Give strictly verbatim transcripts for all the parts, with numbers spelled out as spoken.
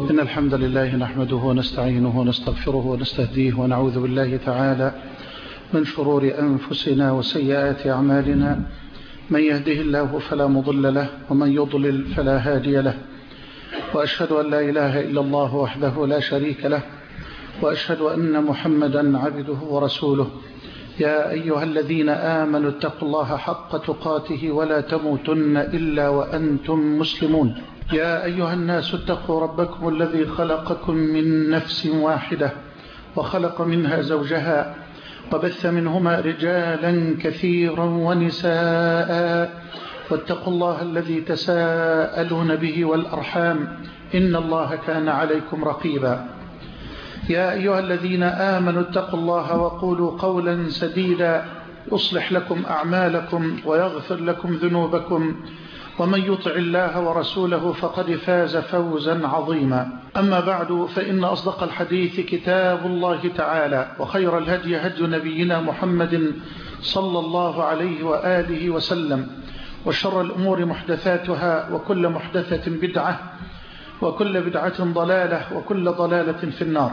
إن الحمد لله نحمده ونستعينه ونستغفره ونستهديه ونعوذ بالله تعالى من شرور أنفسنا وسيئات أعمالنا. من يهده الله فلا مضل له ومن يضلل فلا هادي له، وأشهد أن لا إله إلا الله وحده لا شريك له، وأشهد أن محمدا عبده ورسوله. يا أيها الذين آمنوا اتقوا الله حق تقاته ولا تموتن إلا وأنتم مسلمون. يا أيها الناس اتقوا ربكم الذي خلقكم من نفس واحدة وخلق منها زوجها وبث منهما رجالا كثيرا ونساء، واتقوا الله الذي تساءلون به والأرحام إن الله كان عليكم رقيبا. يا أيها الذين آمنوا اتقوا الله وقولوا قولا سديدا يصلح لكم أعمالكم ويغفر لكم ذنوبكم، ومن يطع الله ورسوله فقد فاز فوزا عظيما. أما بعد، فإن أصدق الحديث كتاب الله تعالى، وخير الهدي هدي نبينا محمد صلى الله عليه وآله وسلم، وشر الأمور محدثاتها، وكل محدثة بدعة، وكل بدعة ضلالة، وكل ضلالة في النار.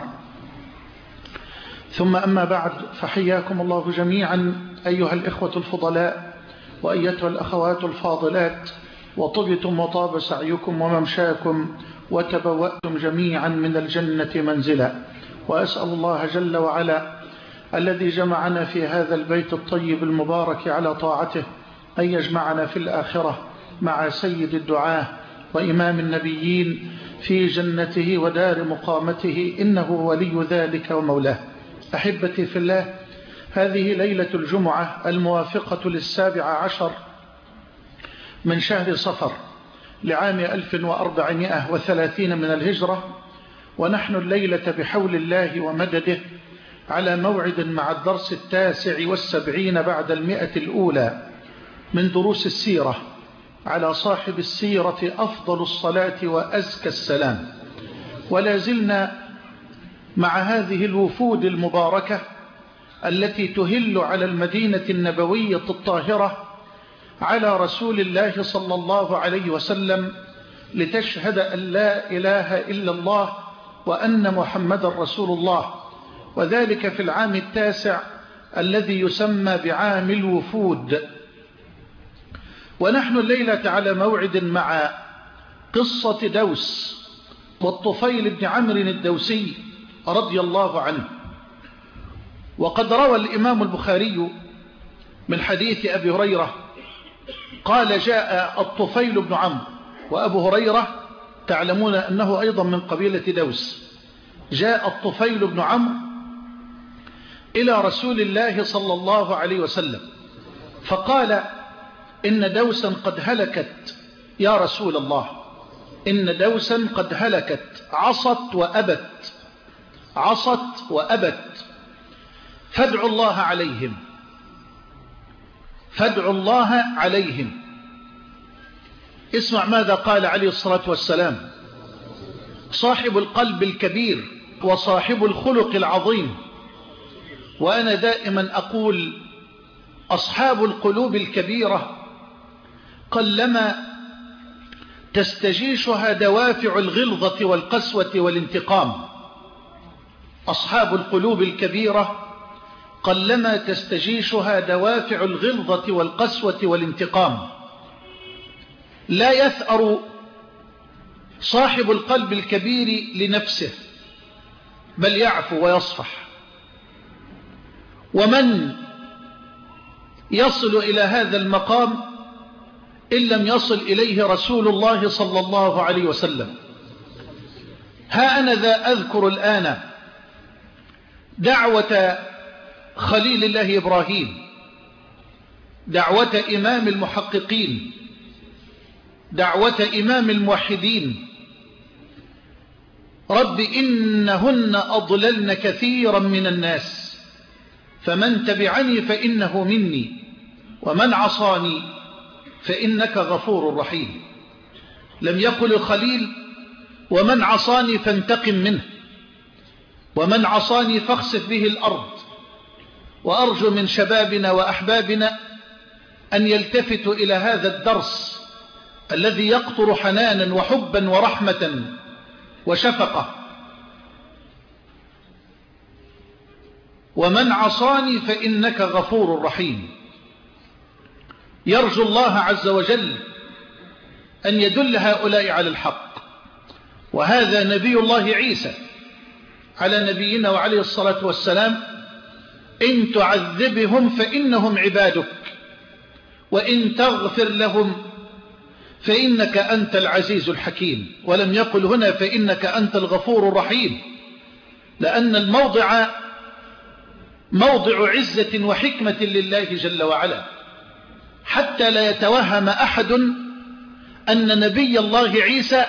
ثم أما بعد، فحياكم الله جميعا أيها الإخوة الفضلاء وأيتها الأخوات الفاضلات، وطبتم وطاب سعيكم وممشاكم وتبوأتم جميعا من الجنة منزلا. وأسأل الله جل وعلا الذي جمعنا في هذا البيت الطيب المبارك على طاعته أن يجمعنا في الآخرة مع سيد الدعاة وإمام النبيين في جنته ودار مقامته، إنه ولي ذلك ومولاه. أحبتي في الله، هذه ليلة الجمعة الموافقة للسابع عشر من شهر صفر لعام ألف وأربعمائة وثلاثين من الهجرة، ونحن الليلة بحول الله ومدده على موعد مع الدرس التاسع والسبعين بعد المئة الأولى من دروس السيرة على صاحب السيرة أفضل الصلاة وأزكى السلام. ولا زلنا مع هذه الوفود المباركة التي تهل على المدينة النبوية الطاهرة على رسول الله صلى الله عليه وسلم لتشهد أن لا إله إلا الله وأن محمد رسول الله، وذلك في العام التاسع الذي يسمى بعام الوفود. ونحن الليلة على موعد مع قصة دوس والطفيل بن عمرو الدوسي رضي الله عنه. وقد روى الإمام البخاري من حديث أبي هريرة قال: جاء الطفيل بن عمرو، وأبو هريرة تعلمون أنه أيضا من قبيلة دوس. جاء الطفيل بن عمرو إلى رسول الله صلى الله عليه وسلم فقال: إن دوسا قد هلكت يا رسول الله، إن دوسا قد هلكت، عصت وأبت، عصت وأبت، فادعوا الله عليهم، فادعوا الله عليهم. اسمع ماذا قال عليه الصلاة والسلام: صاحب القلب الكبير وصاحب الخلق العظيم. وأنا دائما أقول: أصحاب القلوب الكبيرة قلما تستجيشها دوافع الغلظة والقسوة والانتقام. أصحاب القلوب الكبيرة قلما تستجيشها دوافع الغلظة والقسوة والانتقام. لا يثأر صاحب القلب الكبير لنفسه، بل يعفو ويصفح. ومن يصل إلى هذا المقام إن لم يصل إليه رسول الله صلى الله عليه وسلم. ها أنا ذا أذكر الآن دعوة خليل الله إبراهيم، دعوة إمام المحققين، دعوة إمام الموحدين: رب إنهن أضللن كثيرا من الناس، فمن تبعني فإنه مني، ومن عصاني فإنك غفور رحيم. لم يقل الخليل: ومن عصاني فانتقم منه، ومن عصاني فاخسف به الأرض. وأرجو من شبابنا وأحبابنا أن يلتفتوا إلى هذا الدرس الذي يقطر حنانا وحبا ورحمة وشفقة. ومن عصاني فإنك غفور رحيم. يرجو الله عز وجل أن يدل هؤلاء على الحق. وهذا نبي الله عيسى على نبينا وعليه الصلاة والسلام: إن تعذبهم فإنهم عبادك وإن تغفر لهم فإنك أنت العزيز الحكيم. ولم يقل هنا فإنك أنت الغفور الرحيم، لأن الموضع موضع عزة وحكمة لله جل وعلا، حتى لا يتوهم أحد أن نبي الله عيسى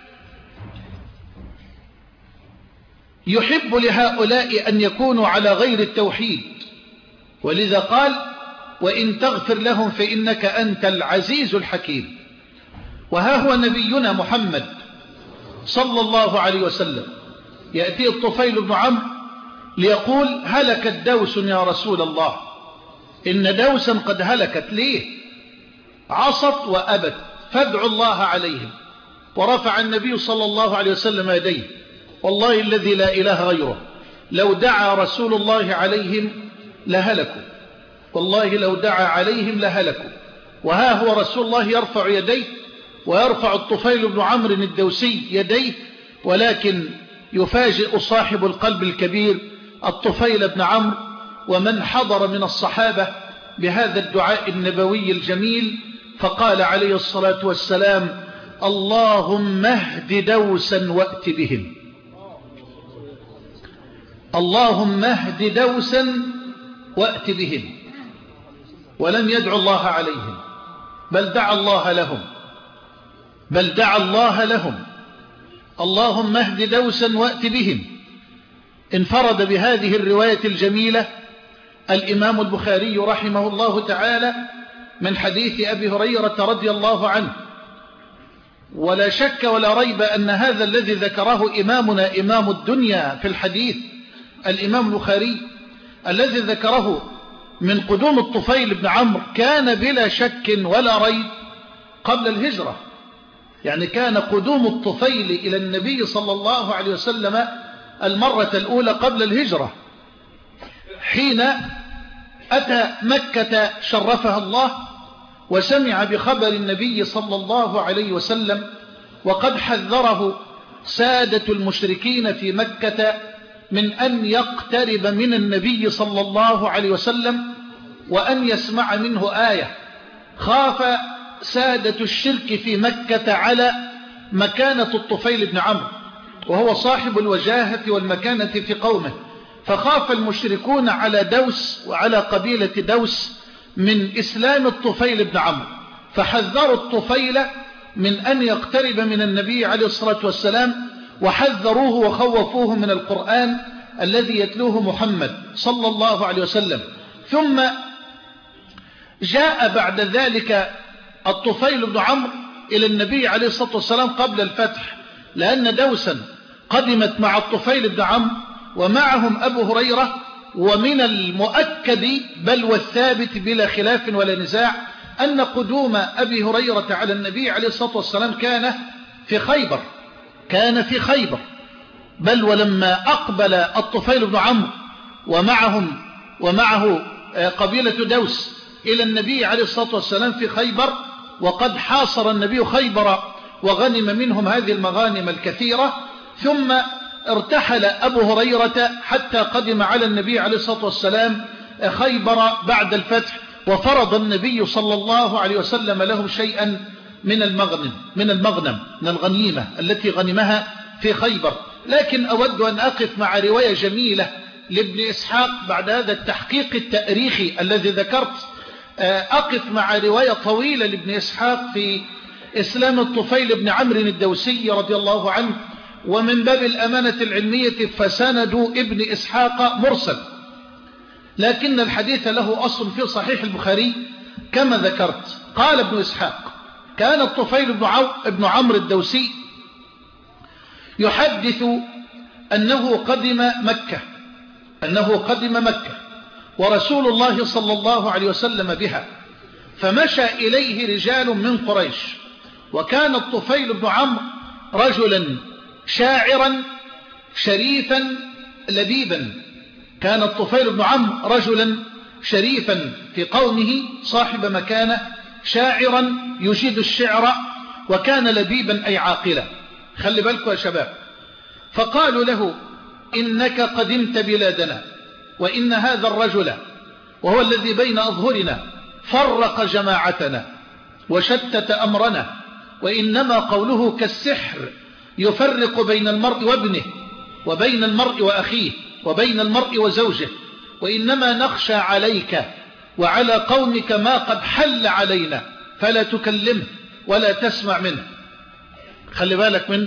يحب لهؤلاء أن يكونوا على غير التوحيد. ولذا قال: وإن تغفر لهم فإنك أنت العزيز الحكيم. وها هو نبينا محمد صلى الله عليه وسلم يأتي الطفيل بن عمرو ليقول: هلكت دوس يا رسول الله، إن دوسا قد هلكت. ليه؟ عصت وأبت، فادعوا الله عليهم. ورفع النبي صلى الله عليه وسلم يديه: والله الذي لا إله غيره لو دعا رسول الله عليهم لهلكوا، والله لو دعا عليهم لهلكوا. وها هو رسول الله يرفع يديه، ويرفع الطفيل بن عمرو الدوسي يديه، ولكن يفاجئ صاحب القلب الكبير الطفيل بن عمرو ومن حضر من الصحابة بهذا الدعاء النبوي الجميل، فقال عليه الصلاة والسلام: اللهم اهد دوسا وأت بهم، اللهم اهد دوسا وأت بهم. ولم يدعو الله عليهم، بل دعا الله لهم، بل دعا الله لهم: اللهم اهد دوسا وأت بهم. انفرد بهذه الرواية الجميلة الإمام البخاري رحمه الله تعالى من حديث أبي هريرة رضي الله عنه. ولا شك ولا ريب أن هذا الذي ذكره إمامنا إمام الدنيا في الحديث الإمام البخاري الذي ذكره من قدوم الطفيل بن عمرو كان بلا شك ولا ريب قبل الهجرة. يعني كان قدوم الطفيل إلى النبي صلى الله عليه وسلم المرة الأولى قبل الهجرة، حين أتى مكة شرفها الله وسمع بخبر النبي صلى الله عليه وسلم، وقد حذره سادة المشركين في مكة من أن يقترب من النبي صلى الله عليه وسلم وأن يسمع منه آية. خاف سادة الشرك في مكة على مكانة الطفيل بن عمرو، وهو صاحب الوجاهة والمكانة في قومه، فخاف المشركون على دوس وعلى قبيلة دوس من إسلام الطفيل بن عمرو، فحذروا الطفيل من أن يقترب من النبي عليه الصلاة والسلام، وحذروه وخوفوه من القرآن الذي يتلوه محمد صلى الله عليه وسلم. ثم جاء بعد ذلك الطفيل بن عمرو إلى النبي عليه الصلاة والسلام قبل الفتح، لأن دوسا قدمت مع الطفيل بن عمرو ومعهم أبو هريرة. ومن المؤكد بل والثابت بلا خلاف ولا نزاع أن قدوم أبي هريرة على النبي عليه الصلاة والسلام كان في خيبر، كان في خيبر. بل ولما أقبل الطفيل بن عمرو ومعهم ومعه قبيلة دوس إلى النبي عليه الصلاة والسلام في خيبر، وقد حاصر النبي خيبر وغنم منهم هذه المغانم الكثيرة، ثم ارتحل أبو هريرة حتى قدم على النبي عليه الصلاة والسلام خيبر بعد الفتح، وفرض النبي صلى الله عليه وسلم لهم شيئا من المغنم من المغنم من الغنيمة التي غنمها في خيبر. لكن أود أن أقف مع رواية جميلة لابن إسحاق بعد هذا التحقيق التاريخي الذي ذكرت. أقف مع رواية طويلة لابن إسحاق في إسلام الطفيل بن عمرو الدوسي رضي الله عنه، ومن باب الأمانة العلمية فسند ابن إسحاق مرسل، لكن الحديث له أصل في صحيح البخاري كما ذكرت. قال ابن إسحاق: كان الطفيل بن عمرو الدوسي يحدث أنه قدم مكة أنه قدم مكة ورسول الله صلى الله عليه وسلم بها، فمشى إليه رجال من قريش، وكان الطفيل بن عمرو رجلا شاعرا شريفا لبيبا. كان الطفيل بن عمرو رجلا شريفا في قومه صاحب مكانة، شاعرا يجيد الشعر، وكان لبيبا أي عاقلا. خلي بالكم يا شباب. فقالوا له إنك قدمت بلادنا، وإن هذا الرجل وهو الذي بين أظهرنا فرق جماعتنا وشتت أمرنا، وإنما قوله كالسحر يفرق بين المرء وابنه، وبين المرء وأخيه، وبين المرء وزوجه، وإنما نخشى عليك وعلى قومك ما قد حل علينا، فلا تكلمه ولا تسمع منه. خلي بالك من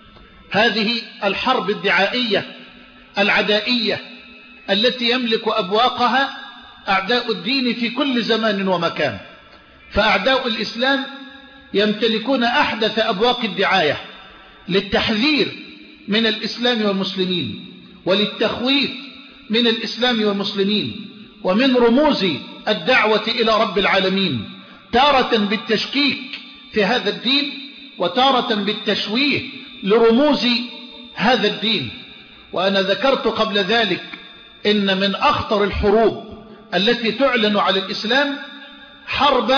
هذه الحرب الدعائية العدائية التي يملك أبواقها أعداء الدين في كل زمان ومكان. فأعداء الإسلام يمتلكون أحدث أبواق الدعاية للتحذير من الإسلام والمسلمين، وللتخويف من الإسلام والمسلمين، ومن رموز الدعوة إلى رب العالمين، تارة بالتشكيك في هذا الدين، وتارة بالتشويه لرموز هذا الدين. وأنا ذكرت قبل ذلك إن من أخطر الحروب التي تعلن على الإسلام حرب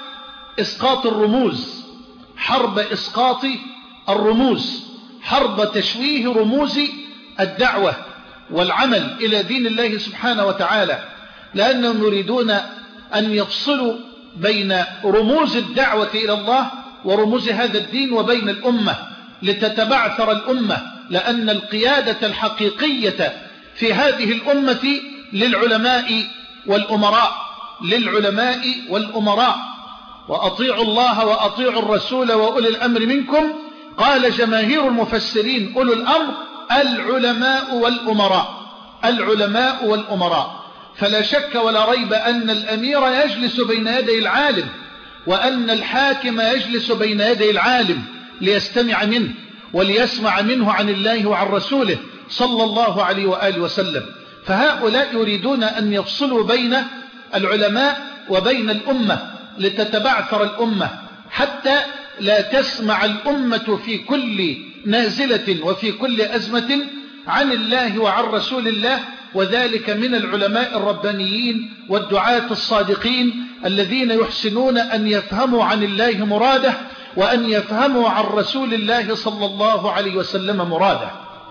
إسقاط الرموز، حرب إسقاط الرموز، حرب تشويه رموز الدعوة والعمل إلى دين الله سبحانه وتعالى، لأنهم يريدون أن يفصلوا بين رموز الدعوة إلى الله ورموز هذا الدين وبين الأمة لتتبعثر الأمة، لأن القيادة الحقيقية في هذه الأمة للعلماء والأمراء، للعلماء والأمراء. وأطيعوا الله وأطيعوا الرسول وأولي الأمر منكم. قال جماهير المفسرين أولو الأمر العلماء والأمراء، العلماء والأمراء. فلا شك ولا ريب أن الأمير يجلس بين يدي العالم، وأن الحاكم يجلس بين يدي العالم ليستمع منه وليسمع منه عن الله وعن رسوله صلى الله عليه وآله وسلم. فهؤلاء يريدون أن يفصلوا بين العلماء وبين الأمة لتتبعثر الأمة، حتى لا تسمع الأمة في كل نازلة وفي كل أزمة عن الله وعن رسول الله، وذلك من العلماء الربانيين والدعاة الصادقين الذين يحسنون أن يفهموا عن الله مراده، وأن يفهموا عن رسول الله صلى الله عليه وسلم مراده.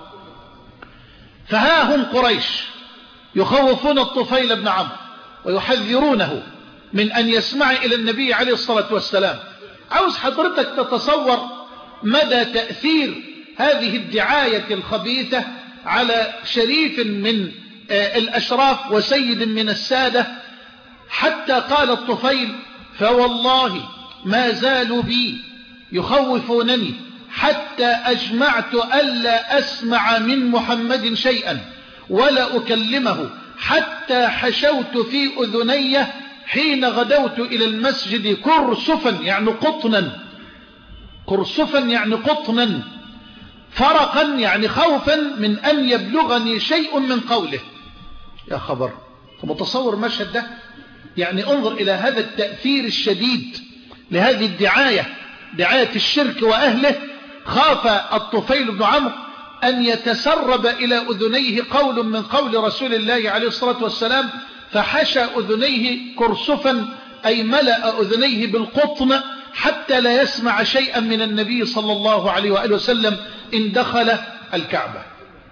فها هم قريش يخوفون الطفيل بن عمرو ويحذرونه من أن يسمع إلى النبي عليه الصلاة والسلام. عاوز حضرتك تتصور مدى تأثير هذه الدعاية الخبيثة على شريف من الأشراف وسيد من السادة، حتى قال الطفيل فوالله ما زالوا بي يخوفونني حتى أجمعت ألا أسمع من محمد شيئا ولا أكلمه، حتى حشوت في أذني حين غدوت إلى المسجد كرسفا يعني قطنا، كرسفا يعني قطنا، فرقا يعني خوفا من أن يبلغني شيء من قوله. يا خبر، متصور المشهد ده؟ يعني انظر إلى هذا التأثير الشديد لهذه الدعاية، دعاية الشرك وأهله. خاف الطفيل بن عمرو أن يتسرب إلى أذنيه قول من قول رسول الله عليه الصلاة والسلام، فحشى أذنيه كرسفا أي ملأ أذنيه بالقطن حتى لا يسمع شيئا من النبي صلى الله عليه وآله وسلم إن دخل الكعبة.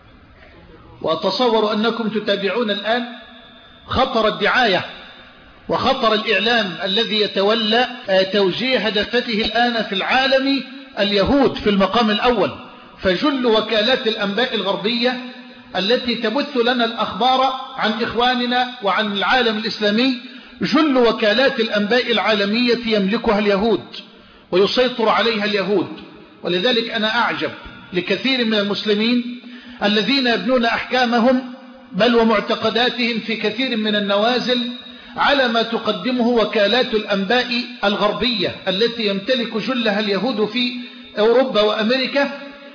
وأتصور أنكم تتابعون الآن خطر الدعاية وخطر الإعلام الذي يتولى توجيه هدفته الآن في العالم اليهود في المقام الأول. فجل وكالات الأنباء الغربية التي تبث لنا الأخبار عن إخواننا وعن العالم الإسلامي، جل وكالات الأنباء العالمية يملكها اليهود ويسيطر عليها اليهود. ولذلك أنا أعجب لكثير من المسلمين الذين يبنون أحكامهم بل ومعتقداتهم في كثير من النوازل على ما تقدمه وكالات الأنباء الغربية التي يمتلك جلها اليهود في أوروبا وأمريكا،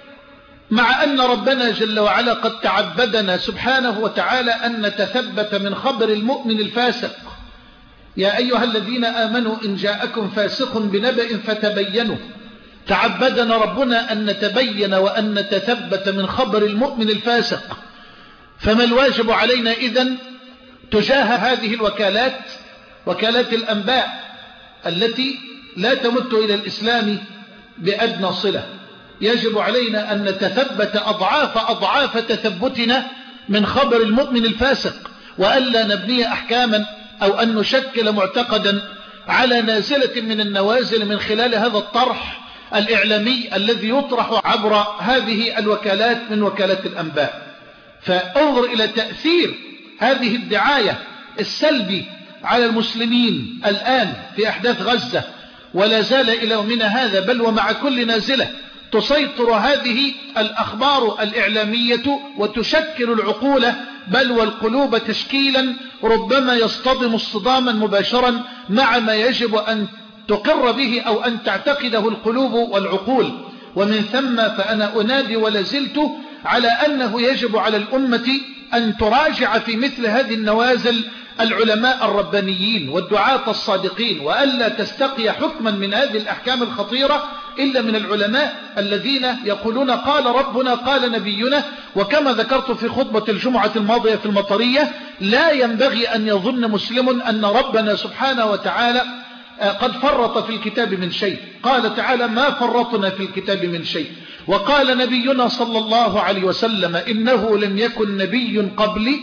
مع أن ربنا جل وعلا قد تعبدنا سبحانه وتعالى أن نتثبت من خبر المؤمن الفاسق. يا أيها الذين آمنوا إن جاءكم فاسق بنبأ فتبينوا تعبدنا ربنا أن نتبين وأن نتثبت من خبر المؤمن الفاسق. فما الواجب علينا إذن تجاه هذه الوكالات، وكالات الأنباء التي لا تمت إلى الإسلام بأدنى صلة؟ يجب علينا أن نتثبت أضعاف أضعاف تثبتنا من خبر المؤمن الفاسق، وألا نبني أحكاما أو أن نشكل معتقدا على نازلة من النوازل من خلال هذا الطرح الإعلامي الذي يطرح عبر هذه الوكالات من وكالات الأنباء. فانظر إلى تأثير هذه الدعاية السلبي على المسلمين الآن في أحداث غزة، ولا زال إلى يومنا هذا بل ومع كل نازلة تسيطر هذه الأخبار الإعلامية وتشكل العقول بل والقلوب تشكيلا ربما يصطدم اصطداما مباشرا مع ما يجب أن تقر به أو أن تعتقده القلوب والعقول. ومن ثم فأنا أنادي ولا زلت على أنه يجب على الأمة أن تراجع في مثل هذه النوازل العلماء الربانيين والدعاة الصادقين، وألا تستقي حكما من هذه الأحكام الخطيرة إلا من العلماء الذين يقولون قال ربنا قال نبينا. وكما ذكرت في خطبة الجمعة الماضية في المطرية، لا ينبغي أن يظن مسلم أن ربنا سبحانه وتعالى قد فرط في الكتاب من شيء. قال تعالى ما فرطنا في الكتاب من شيء. وقال نبينا صلى الله عليه وسلم إنه لم يكن نبي قبلي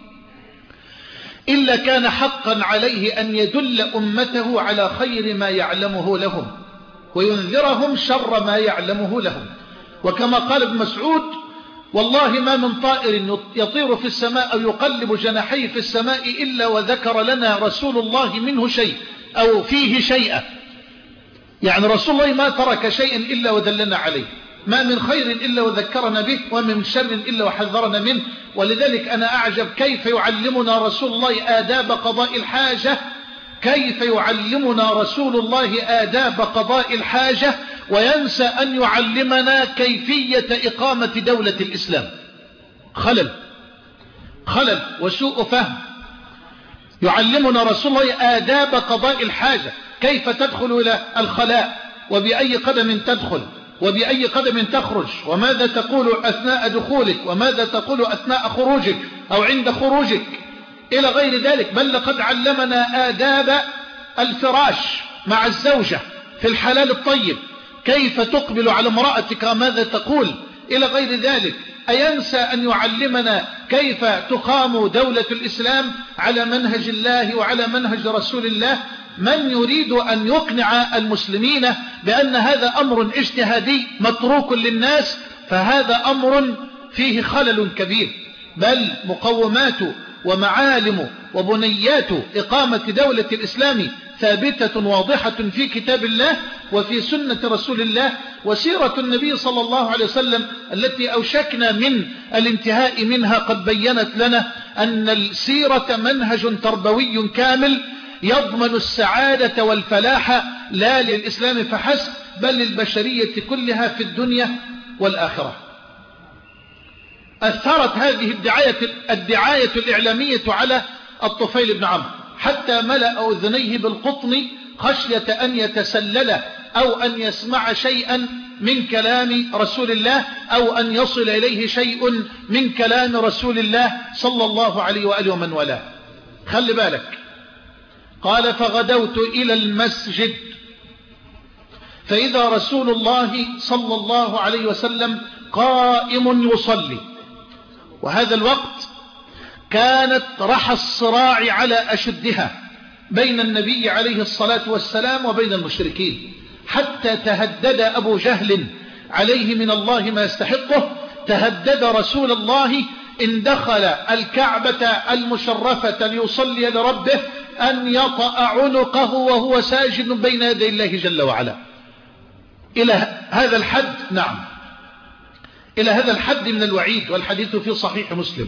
إلا كان حقا عليه أن يدل أمته على خير ما يعلمه لهم وينذرهم شر ما يعلمه لهم. وكما قال ابن مسعود والله ما من طائر يطير في السماء أو يقلب جناحيه في السماء إلا وذكر لنا رسول الله منه شيء أو فيه شيئا. يعني رسول الله ما ترك شيئا إلا ودلنا عليه، ما من خير إلا وذكرنا به، ومن شر إلا وحذرنا منه. ولذلك أنا أعجب كيف يعلمنا رسول الله آداب قضاء الحاجة، كيف يعلمنا رسول الله آداب قضاء الحاجة وينسى أن يعلمنا كيفية إقامة دولة الإسلام. خلل خلل وسوء فهم. يعلمنا رسول الله آداب قضاء الحاجة، كيف تدخل إلى الخلاء وبأي قدم تدخل وبأي قدم تخرج، وماذا تقول أثناء دخولك وماذا تقول أثناء خروجك أو عند خروجك إلى غير ذلك. بل لقد علمنا آداب الفراش مع الزوجة في الحلال الطيب، كيف تقبل على امرأتك وماذا تقول إلى غير ذلك. أينسى أن يعلمنا كيف تقام دولة الإسلام على منهج الله وعلى منهج رسول الله؟ من يريد أن يقنع المسلمين بأن هذا أمر اجتهادي متروك للناس فهذا أمر فيه خلل كبير. بل مقومات ومعالم وبنيات إقامة دولة الإسلام ثابتة واضحة في كتاب الله وفي سنة رسول الله وسيرة النبي صلى الله عليه وسلم التي أوشكنا من الانتهاء منها قد بيّنت لنا أن السيرة منهج تربوي كامل يضمن السعادة والفلاح لا للإسلام فحسب بل للبشرية كلها في الدنيا والآخرة. أثرت هذه الدعاية, الدعاية الإعلامية على الطفيل بن عمرو حتى ملأ أذنيه بالقطن خشية أن يتسلل أو أن يسمع شيئا من كلام رسول الله أو أن يصل إليه شيء من كلام رسول الله صلى الله عليه وآله ومن والاه. خلي بالك. قال فغدوت إلى المسجد فإذا رسول الله صلى الله عليه وسلم قائم يصلي، وهذا الوقت كانت رحى الصراع على أشدها بين النبي عليه الصلاة والسلام وبين المشركين، حتى تهدد أبو جهل عليه من الله ما يستحقه. تهدد رسول الله إن دخل الكعبة المشرفة ليصلي لربه أن يطأ عنقه وهو ساجد بين يدي الله جل وعلا. إلى هذا الحد، نعم، إلى هذا الحد من الوعيد، والحديث في صحيح مسلم.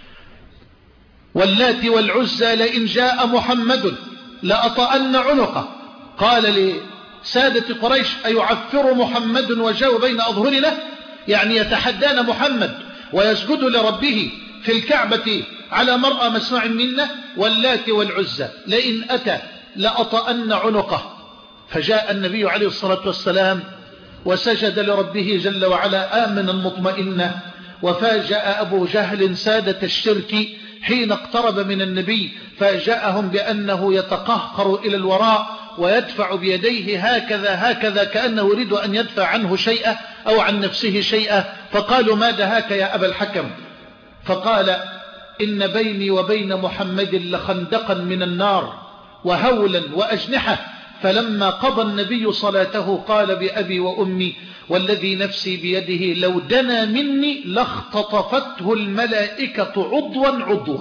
واللات والعزى لئن جاء محمد لأطأن عنقه. قال لسادة قريش أيعفر محمد وجاء بين أظهرنا، يعني يتحدان محمد ويسجد لربه في الكعبة على مرأى مسمع منا. واللات والعزى لئن أتى لأطأن عنقه. فجاء النبي عليه الصلاة والسلام وسجد لربه جل وعلا آمنا مطمئنا. وفاجأ أبو جهل سادة الشرك حين اقترب من النبي، فاجأهم بأنه يتقهقر إلى الوراء ويدفع بيديه هكذا هكذا كأنه يريد أن يدفع عنه شيئا أو عن نفسه شيئا. فقالوا ما دهاك يا أبا الحكم؟ فقال إن بيني وبين محمد لخندقا من النار وهولا وأجنحة. فلما قضى النبي صلاته قال بأبي وأمي والذي نفسي بيده لو دنا مني لاختطفته الملائكة عضوا عضوا.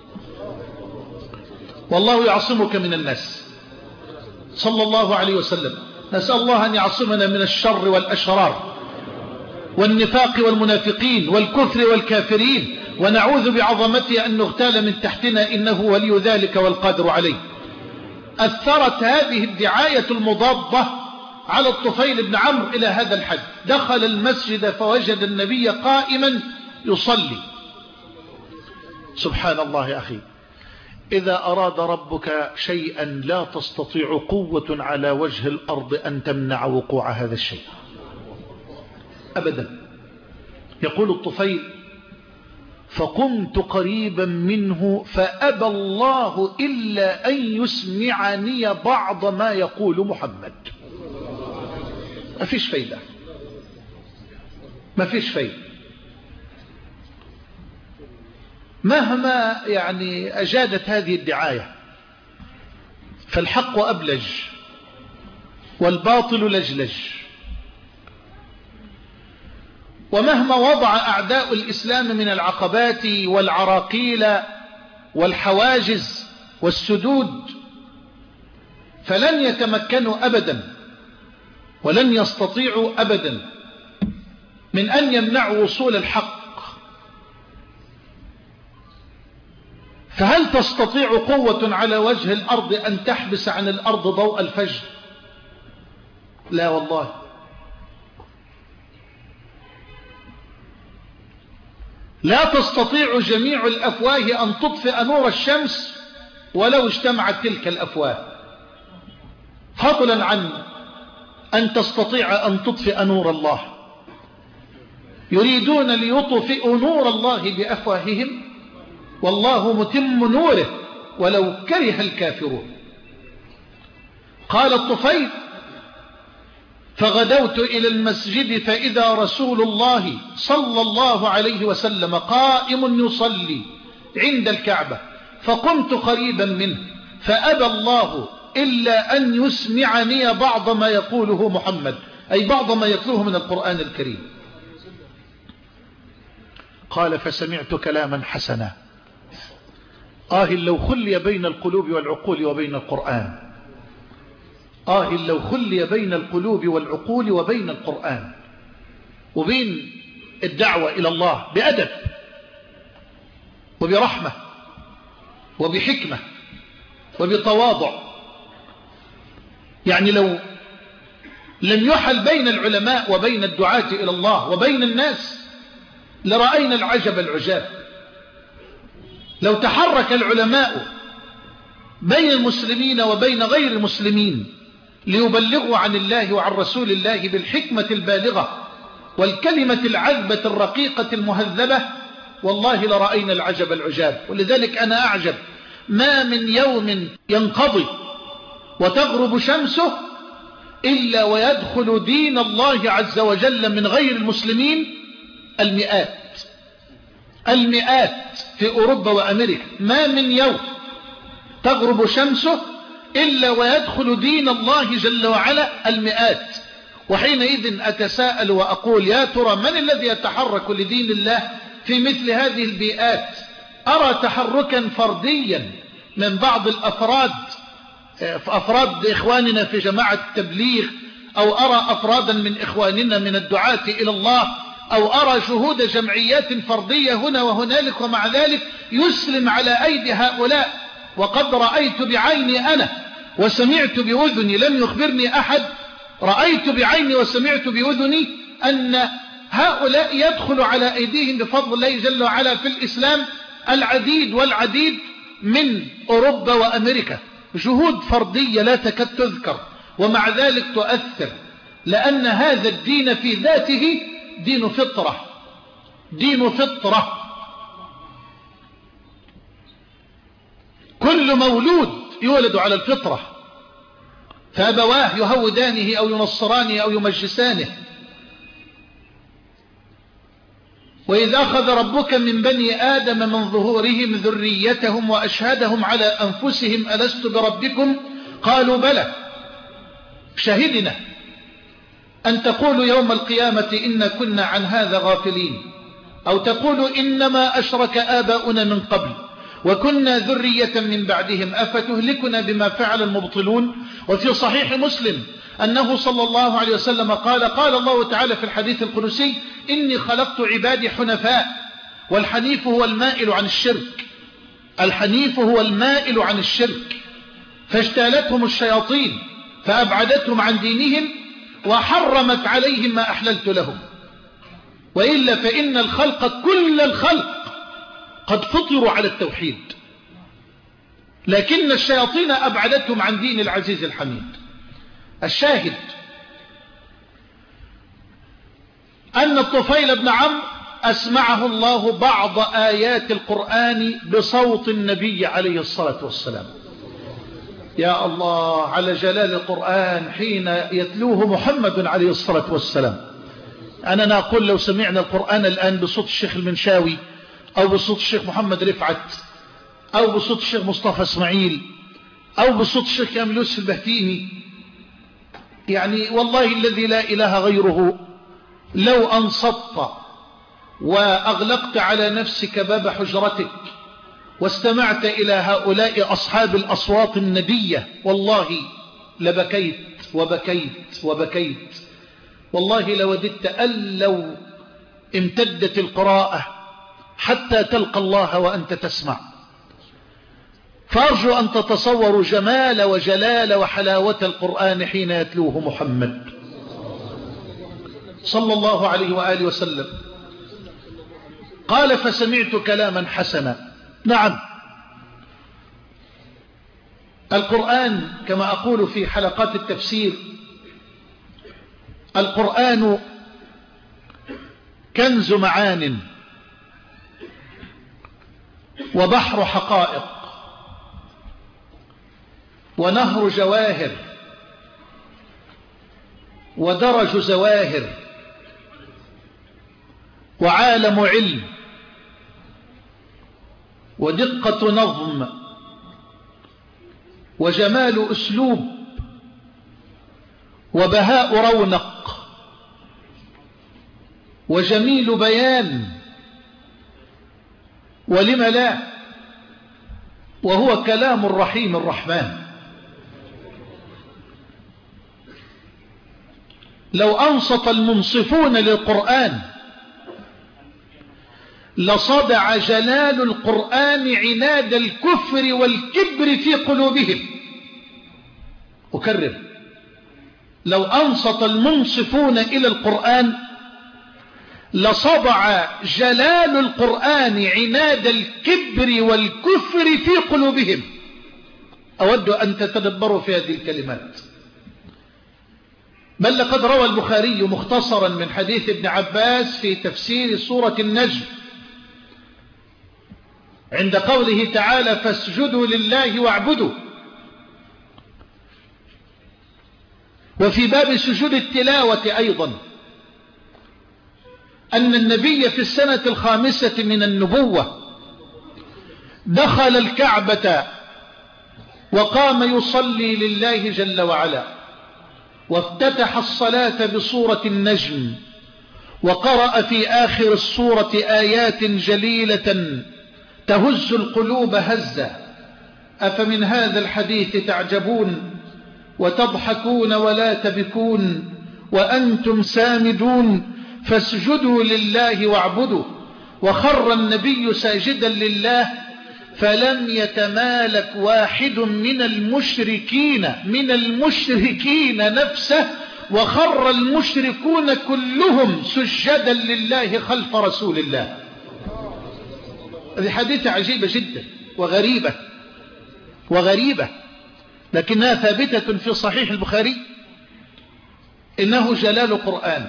والله يعصمك من الناس صلى الله عليه وسلم. نسأل الله أن يعصمنا من الشر والأشرار والنفاق والمنافقين والكفر والكافرين، ونعوذ بعظمته أن نغتال من تحتنا إنه ولي ذلك والقادر عليه. أثرت هذه الدعاية المضادة على الطفيل بن عمرو إلى هذا الحد. دخل المسجد فوجد النبي قائما يصلي. سبحان الله يا أخي، إذا أراد ربك شيئا لا تستطيع قوة على وجه الأرض أن تمنع وقوع هذا الشيء أبدا. يقول الطفيل فقمت قريبا منه فأبى الله إلا أن يسمعني بعض ما يقول محمد. ما فيش فايدة، ما فيش فايدة، مهما يعني أجادت هذه الدعاية فالحق أبلج والباطل لجلج. ومهما وضع أعداء الإسلام من العقبات والعراقيل والحواجز والسدود فلن يتمكنوا أبدا ولن يستطيعوا أبدا من أن يمنعوا وصول الحق. فهل تستطيع قوة على وجه الأرض أن تحبس عن الأرض ضوء الفجر؟ لا والله. لا تستطيع جميع الأفواه أن تطفئ نور الشمس ولو اجتمعت تلك الأفواه، فضلا عن أن تستطيع أن تطفئ نور الله. يريدون ليطفئوا نور الله بأفواههم والله متم نوره ولو كره الكافرون. قال الطفيل فغدوت إلى المسجد فإذا رسول الله صلى الله عليه وسلم قائم يصلي عند الكعبة، فقمت قريبا منه فأبى الله إلا أن يسمعني بعض ما يقوله محمد، أي بعض ما يتلوه من القرآن الكريم. قال فسمعت كلاما حسنا آه لو خلي بين القلوب والعقول وبين القرآن، آه لو خلي بين القلوب والعقول وبين القرآن وبين الدعوة إلى الله بأدب وبرحمة وبحكمة وبتواضع. يعني لو لم يحل بين العلماء وبين الدعاة إلى الله وبين الناس لرأينا العجب العجاب. لو تحرك العلماء بين المسلمين وبين غير المسلمين ليبلغوا عن الله وعن رسول الله بالحكمة البالغة والكلمة العذبة الرقيقة المهذبة والله لرأينا العجب العجاب. ولذلك أنا أعجب ما من يوم ينقضي وتغرب شمسه إلا ويدخل دين الله عز وجل من غير المسلمين المئات المئات في أوروبا وأمريكا. ما من يوم تغرب شمسه إلا ويدخل دين الله جل وعلا المئات. وحينئذ أتساءل وأقول يا ترى من الذي يتحرك لدين الله في مثل هذه البيئات؟ أرى تحركا فرديا من بعض الأفراد أفراد إخواننا في جماعة التبليغ، أو أرى أفرادا من إخواننا من الدعاة إلى الله، أو أرى شهود جمعيات فردية هنا وهنالك، ومع ذلك يسلم على أيدي هؤلاء. وقد رأيت بعيني أنا وسمعت بأذني، لم يخبرني أحد، رأيت بعيني وسمعت بأذني أن هؤلاء يدخل على أيديهم بفضل الله جل وعلا في الإسلام العديد والعديد من أوروبا وأمريكا. جهود فردية لا تكاد تذكر ومع ذلك تؤثر لأن هذا الدين في ذاته دين فطرة، دين فطرة. كل مولود يولد على الفطرة، فأبواه يهودانه أو ينصرانه أو يمجسانه. وإذ أخذ ربك من بني آدم من ظهورهم ذريتهم وأشهدهم على أنفسهم ألست بربكم قالوا بلى شهدنا أن تقولوا يوم القيامة إنا كنا عن هذا غافلين، أو تقولوا إنما أشرك آباؤنا من قبل وكنا ذرية من بعدهم أفتهلكنا بما فعل المبطلون. وفي صحيح مسلم أنه صلى الله عليه وسلم قال قال الله تعالى في الحديث القدسي إني خلقت عبادي حنفاء، والحنيف هو المائل عن الشرك، الحنيف هو المائل عن الشرك، فاجتالتهم الشياطين فأبعدتهم عن دينهم وحرمت عليهم ما أحللت لهم، وإلا فإن الخلق كل الخلق قد فطروا على التوحيد، لكن الشياطين أبعدتهم عن دين العزيز الحميد. الشاهد أن الطفيل بن عمرو أسمعه الله بعض آيات القرآن بصوت النبي عليه الصلاة والسلام. يا الله على جلال القرآن حين يتلوه محمد عليه الصلاة والسلام. أنا أقول لو سمعنا القرآن الآن بصوت الشيخ المنشاوي أو بصوت الشيخ محمد رفعت أو بصوت الشيخ مصطفى اسماعيل أو بصوت الشيخ كامل يوسف البهتيمي، يعني والله الذي لا إله غيره لو أنصت وأغلقت على نفسك باب حجرتك واستمعت إلى هؤلاء أصحاب الأصوات الندية والله لبكيت وبكيت وبكيت. والله لوددت أن لو امتدت القراءة حتى تلقى الله وأنت تسمع. فأرجو أن تتصوروا جمال وجلال وحلاوة القرآن حين يتلوه محمد صلى الله عليه وآله وسلم. قال فسمعت كلاما حسنا. نعم، القرآن كما أقول في حلقات التفسير القرآن كنز معان وبحر حقائق ونهر جواهر ودرج زواهر وعالم علم ودقة نظم وجمال أسلوب وبهاء رونق وجميل بيان، ولم لا، وهو كلام الرحيم الرحمن. لو أنصت المنصفون للقرآن لصدع جلال القرآن عناد الكفر والكبر في قلوبهم. أكرر، لو أنصت المنصفون إلى القرآن لصدع جلال القرآن عناد الكبر والكفر في قلوبهم. أود أن تتدبروا في هذه الكلمات. بل لقد روى البخاري مختصرا من حديث ابن عباس في تفسير سورة النجم عند قوله تعالى فاسجدوا لله واعبدوا، وفي باب سجود التلاوة أيضا أن النبي في السنة الخامسة من النبوة دخل الكعبة وقام يصلي لله جل وعلا، وافتتح الصلاة بصورة النجم، وقرأ في آخر الصورة آيات جليلة تهز القلوب هزة. أفمن هذا الحديث تعجبون وتضحكون ولا تبكون وأنتم سامدون فاسجدوا لله واعبدوا. وخر النبي ساجدا لله فلم يتمالك واحد من المشركين من المشركين نفسه، وخر المشركون كلهم سجدا لله خلف رسول الله. هذه حديثة عجيبة جدا وغريبة وغريبة لكنها ثابتة في صحيح البخاري. إنه جلال قرآن،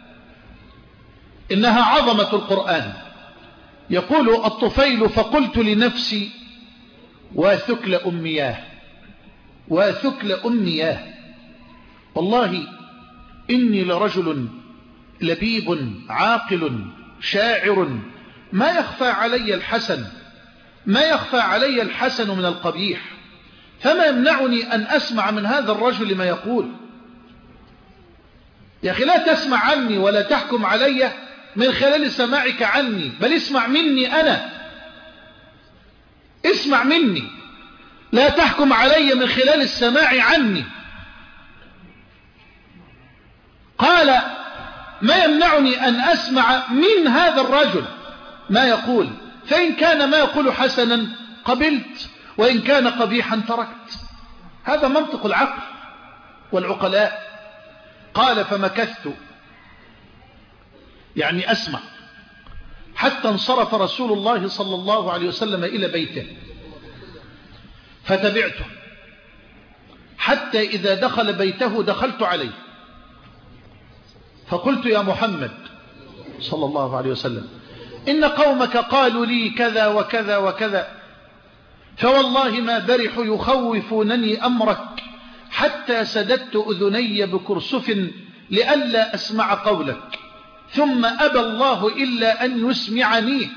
إنها عظمة القرآن. يقول الطفيل: فقلت لنفسي وثكل أمياه وثكل أمياه، والله إني لرجل لبيب عاقل شاعر، ما يخفى علي الحسن ما يخفى علي الحسن من القبيح، فما يمنعني أن أسمع من هذا الرجل ما يقول. يا أخي لا تسمع عني ولا تحكم علي من خلال سماعك عني، بل اسمع مني أنا، اسمع مني، لا تحكم علي من خلال السماع عني. قال: ما يمنعني أن أسمع من هذا الرجل ما يقول، فإن كان ما يقول حسنا قبلت، وإن كان قبيحا تركت. هذا منطق العقل والعقلاء. قال: فمكثت، يعني أسمع، حتى انصرف رسول الله صلى الله عليه وسلم إلى بيته، فتبعته حتى إذا دخل بيته دخلت عليه، فقلت: يا محمد صلى الله عليه وسلم، إن قومك قالوا لي كذا وكذا وكذا، فوالله ما برحوا يخوفونني أمرك حتى سددت أذني بكرسف لئلا أسمع قولك، ثم أبى الله إلا أن يسمعني،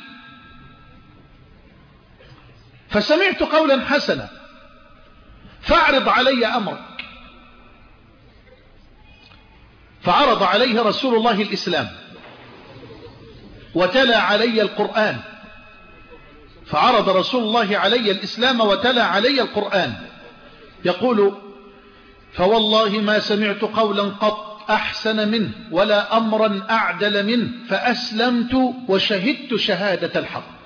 فسمعت قولا حسنا فاعرض علي أمرك. فعرض عليه رسول الله الإسلام وتلا علي القرآن، فعرض رسول الله علي الإسلام وتلا علي القرآن. يقول: فوالله ما سمعت قولا قط أحسن منه ولا أمرا أعدل منه، فأسلمت وشهدت شهادة الحق.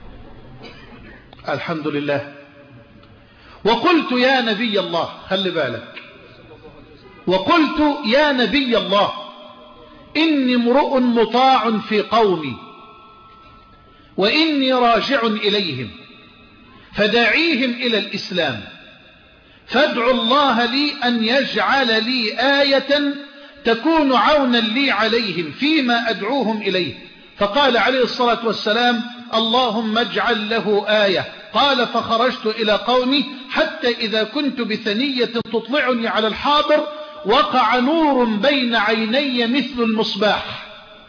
الحمد لله. وقلت: يا نبي الله، خلي بالك، وقلت: يا نبي الله، إني امرؤ مطاع في قومي، وإني راجع إليهم، فداعيهم إلى الإسلام، فادعوا الله لي أن يجعل لي آية تكون عونا لي عليهم فيما أدعوهم إليه. فقال عليه الصلاة والسلام: اللهم اجعل له آية. قال: فخرجت إلى قومي حتى إذا كنت بثنية تطلعني على الحاضر وقع نور بين عيني مثل المصباح،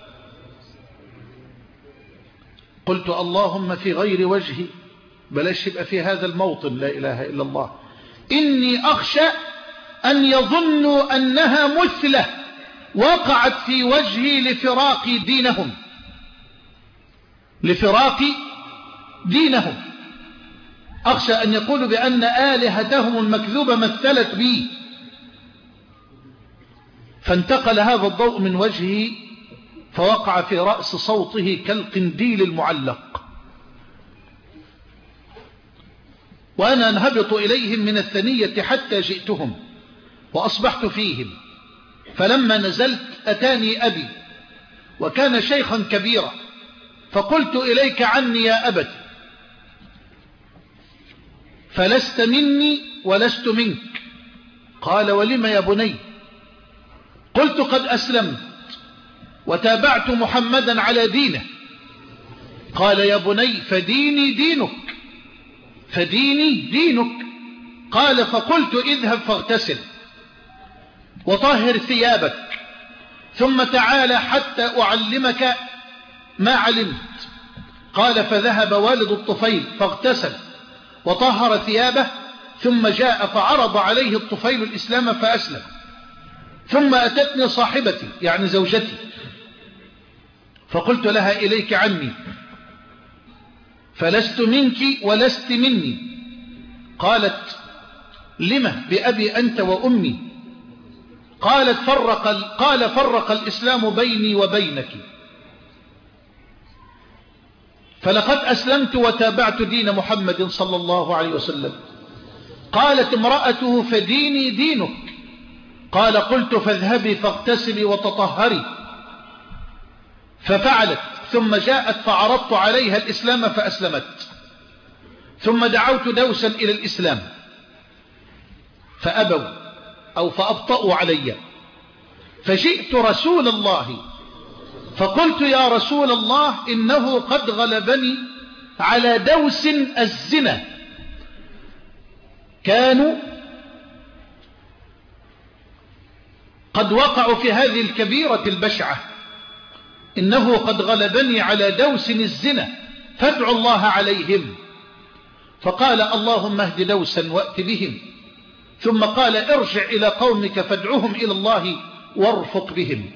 قلت: اللهم في غير وجهي، بلاش يبقى في هذا الموطن، لا إله إلا الله، إني أخشى أن يظنوا أنها مثلة وقعت في وجهي لفراق دينهم لفراق دينهم أخشى أن يقولوا بأن آلهتهم المكذوبة مثلت بي. فانتقل هذا الضوء من وجهه فوقع في رأس صوته كالقنديل المعلق، وأنا انهبط إليهم من الثنية حتى جئتهم وأصبحت فيهم. فلما نزلت أتاني أبي وكان شيخا كبيرا، فقلت: إليك عني يا أبت، فلست مني ولست منك. قال: ولم يا بني؟ قلت: قد أسلمت وتابعت محمدا على دينه. قال: يا بني فديني دينك فديني دينك. قال: فقلت: اذهب فاغتسل وطهر ثيابك ثم تعال حتى أعلمك ما علمت. قال: فذهب والد الطفيل فاغتسل وطهر ثيابه، ثم جاء فعرض عليه الطفيل الإسلام فأسلم. ثم أتتني صاحبتي يعني زوجتي، فقلت لها: إليك عني، فلست منك ولست مني. قالت: لم بأبي أنت وأمي؟ قالت: فرق قال: فرق الإسلام بيني وبينك، فلقد أسلمت وتابعت دين محمد صلى الله عليه وسلم. قالت امرأته: فديني دينك. قال: قلت: فاذهبي فاغتسلي وتطهري. ففعلت، ثم جاءت فعرضت عليها الإسلام فأسلمت، ثم دعوت دوسا إلى الإسلام فأبوا أو فأبطأوا علي، فجئت رسول الله فقلت يا رسول الله إنه قد غلبني على دوس الزنا، كانوا قد وقعوا في هذه الكبيرة البشعة، إنه قد غلبني على دوس الزنا فادعوا الله عليهم. فقال اللهم اهد دوسا وأت بهم. ثم قال ارجع إلى قومك فادعوهم إلى الله وارفق بهم.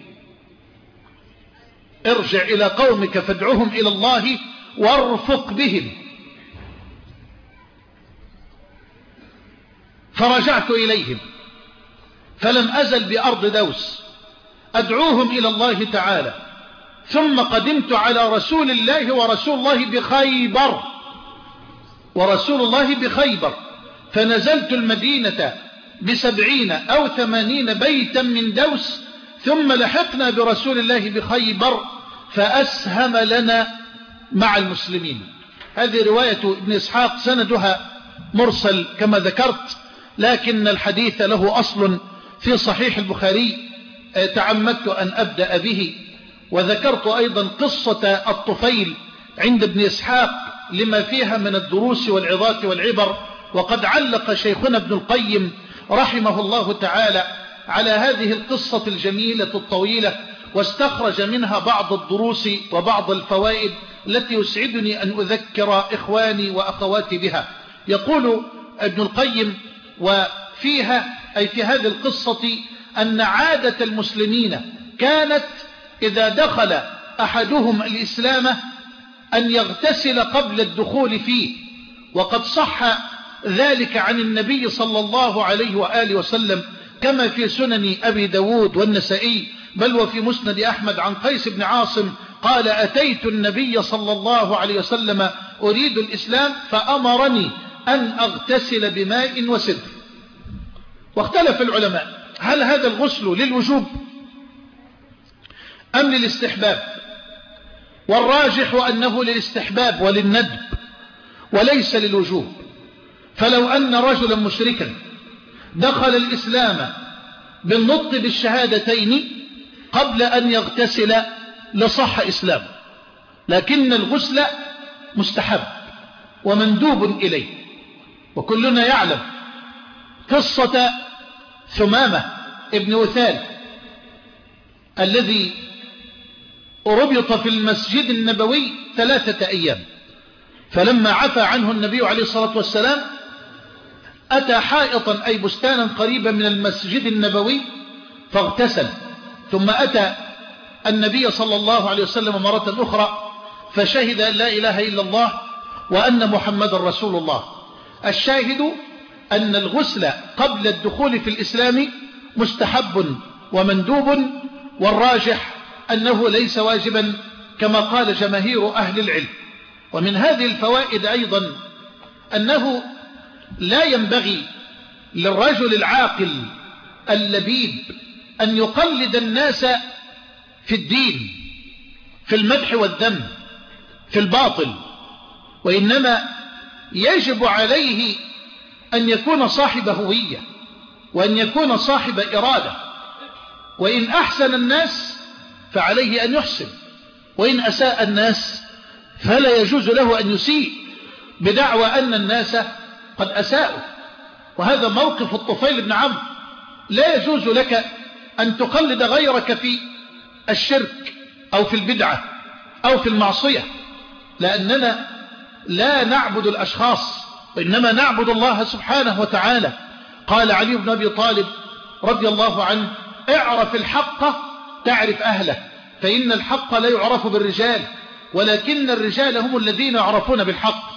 ارجع إلى قومك فادعوهم إلى الله وارفق بهم. فرجعت إليهم فلم أزل بأرض دوس أدعوهم إلى الله تعالى، ثم قدمت على رسول الله ورسول الله بخيبر ورسول الله بخيبر فنزلت المدينة بسبعين أو ثمانين بيتا من دوس، ثم لحقنا برسول الله بخيبر فأسهم لنا مع المسلمين. هذه رواية ابن إسحاق سندها مرسل كما ذكرت، لكن الحديث له أصل في صحيح البخاري تعمدت أن أبدأ به. وذكرت أيضا قصة الطفيل عند ابن إسحاق لما فيها من الدروس والعظات والعبر، وقد علق شيخنا ابن القيم رحمه الله تعالى على هذه القصة الجميلة الطويلة، واستخرج منها بعض الدروس وبعض الفوائد التي يسعدني أن أذكر إخواني وأخواتي بها. يقول ابن القيم وفيها أي في هذه القصة أن عادة المسلمين كانت إذا دخل أحدهم الإسلام أن يغتسل قبل الدخول فيه، وقد صح ذلك عن النبي صلى الله عليه وآله وسلم كما في سنن أبي داود والنسائي، بل وفي مسند أحمد عن قيس بن عاصم قال أتيت النبي صلى الله عليه وسلم أريد الإسلام فأمرني أن أغتسل بماء وسدر. واختلف العلماء هل هذا الغسل للوجوب أم للاستحباب، والراجح أنه للاستحباب وللندب وليس للوجوب. فلو أن رجلا مشركا دخل الإسلام بالنطق بالشهادتين قبل أن يغتسل لصح إسلامه، لكن الغسل مستحب ومندوب إليه. وكلنا يعلم قصة ثمامة ابن وثال الذي ربط في المسجد النبوي ثلاثة أيام، فلما عفى عنه النبي عليه الصلاة والسلام أتى حائطا أي بستانا قريبا من المسجد النبوي فاغتسل، ثم أتى النبي صلى الله عليه وسلم مرة أخرى فشهد أن لا إله إلا الله وأن محمد رسول الله. الشاهد أن الغسل قبل الدخول في الإسلام مستحب ومندوب، والراجح أنه ليس واجبا كما قال جماهير أهل العلم. ومن هذه الفوائد أيضا أنه لا ينبغي للرجل العاقل اللبيب أن يقلد الناس في الدين، في المدح والذم، في الباطل، وإنما يجب عليه أن يكون صاحب هوية وأن يكون صاحب إرادة. وإن أحسن الناس فعليه أن يحسن، وإن أساء الناس فلا يجوز له أن يسيء بدعوى أن الناس قد أساءوا. وهذا موقف الطفيل بن عمرو، لا يجوز لك أن تقلد غيرك في الشرك أو في البدعة أو في المعصية، لأننا لا نعبد الأشخاص وإنما نعبد الله سبحانه وتعالى. قال علي بن أبي طالب رضي الله عنه اعرف الحق تعرف أهله، فإن الحق لا يعرف بالرجال ولكن الرجال هم الذين يعرفون بالحق.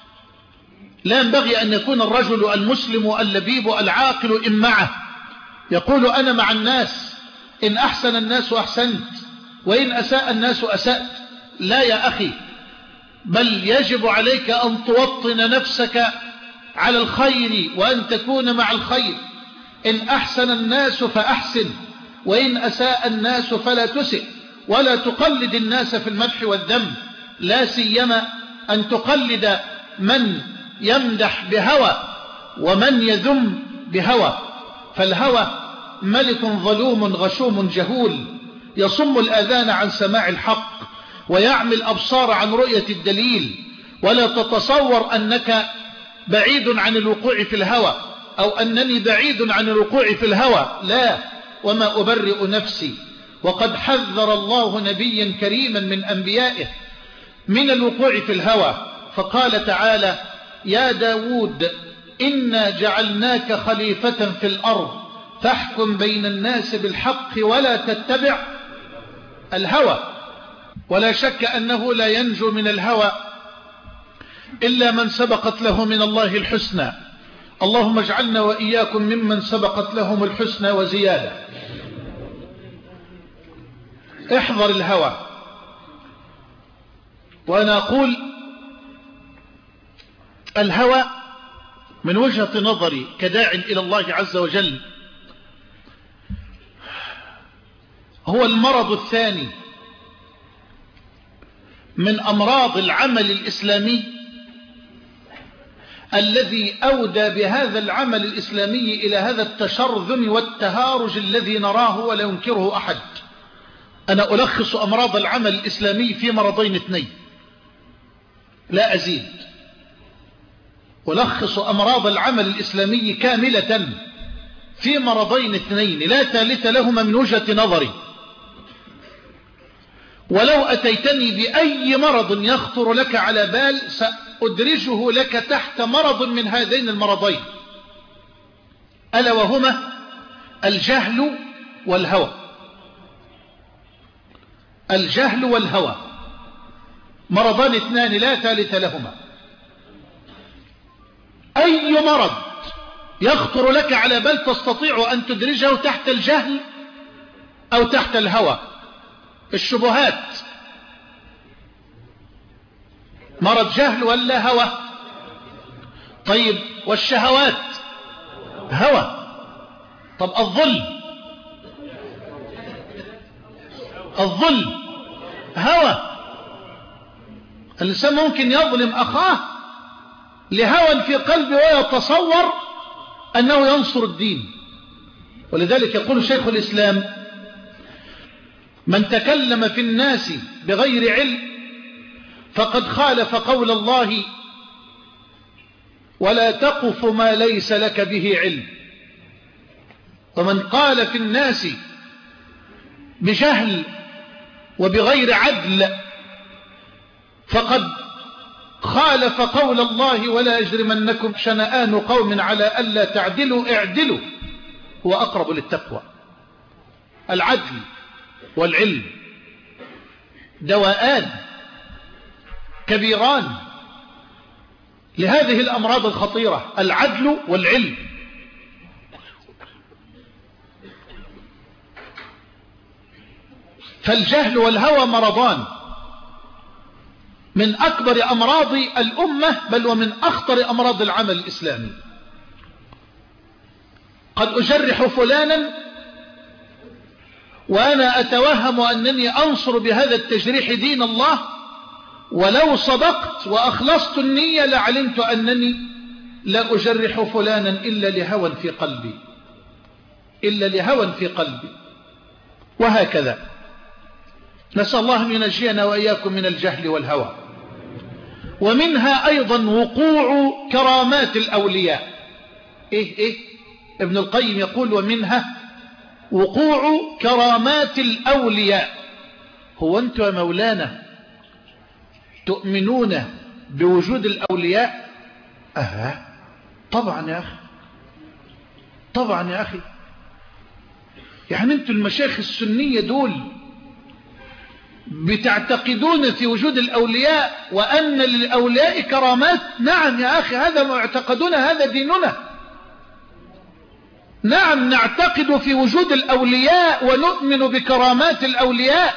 لا ينبغي أن يكون الرجل المسلم اللبيب العاقل إمعة يقول أنا مع الناس، إن أحسن الناس أحسنت وإن أساء الناس أسأت. لا يا أخي، بل يجب عليك أن توطن نفسك على الخير وأن تكون مع الخير. إن أحسن الناس فأحسن وإن أساء الناس فلا تسئ، ولا تقلد الناس في المدح والذم، لا سيما أن تقلد من يمدح بهوى ومن يذم بهوى. فالهوى ملك ظلوم غشوم جهول يصم الآذان عن سماع الحق ويعمي الأبصار عن رؤية الدليل. ولا تتصور أنك بعيد عن الوقوع في الهوى أو أنني بعيد عن الوقوع في الهوى، لا، وما أبرئ نفسي. وقد حذر الله نبيا كريما من أنبيائه من الوقوع في الهوى، فقال تعالى: يا داود إنا جعلناك خليفة في الأرض فاحكم بين الناس بالحق ولا تتبع الهوى. ولا شك أنه لا ينجو من الهوى إلا من سبقت له من الله الحسنى. اللهم اجعلنا وإياكم ممن سبقت لهم الحسنى وزيادة. احذر الهوى. وأنا أقول الهوى من وجهة نظري كداع إلى الله عز وجل هو المرض الثاني من أمراض العمل الإسلامي الذي أودى بهذا العمل الإسلامي إلى هذا التشرذم والتهارج الذي نراه ولا ينكره أحد. أنا ألخص أمراض العمل الإسلامي في مرضين اثنين لا أزيد. ألخص أمراض العمل الإسلامي كاملة في مرضين اثنين لا ثالث لهما من وجهة نظري. ولو أتيتني بأي مرض يخطر لك على بال سأدرجه لك تحت مرض من هذين المرضين، ألا وهما الجهل والهوى. الجهل والهوى مرضان اثنان لا ثالث لهما. أي مرض يخطر لك على بال تستطيع أن تدرجه تحت الجهل أو تحت الهوى. الشبهات مرض جهل ولا هوى؟ طيب والشهوات هوى. طب الظلم الظلم هوى. الإنسان ممكن يظلم أخاه لهوى في قلبه ويتصور أنه ينصر الدين. ولذلك يقول شيخ الإسلام: من تكلم في الناس بغير علم فقد خالف قول الله ولا تقف ما ليس لك به علم. ومن قال في الناس بجهل وبغير عدل فقد خالف قول الله ولا يجرمنكم شنآن قوم على ألا تعدلوا اعدلوا هو أقرب للتقوى. العدل والعلم دواءان كبيران لهذه الأمراض الخطيرة، العدل والعلم. فالجهل والهوى مرضان من أكبر أمراض الأمة، بل ومن أخطر أمراض العمل الإسلامي. قد أجرح فلانا وأنا أتوهم أنني أنصر بهذا التجريح دين الله، ولو صدقت وأخلصت النية لعلمت أنني لا أجرح فلانا إلا لهوى في قلبي إلا لهوى في قلبي وهكذا. نسأل الله أن ينجينا وإياكم من الجهل والهوى. ومنها أيضا وقوع كرامات الأولياء. إيه إيه ابن القيم يقول: ومنها وقوع كرامات الأولياء. هو أنتم يا مولانا تؤمنون بوجود الأولياء؟ أها طبعا يا أخي، طبعا يا أخي. يعني أنتم المشايخ السنية دول بتعتقدون في وجود الأولياء وأن للأولياء كرامات؟ نعم يا أخي، هذا ما يعتقدون، هذا ديننا. نعم نعتقد في وجود الأولياء ونؤمن بكرامات الأولياء.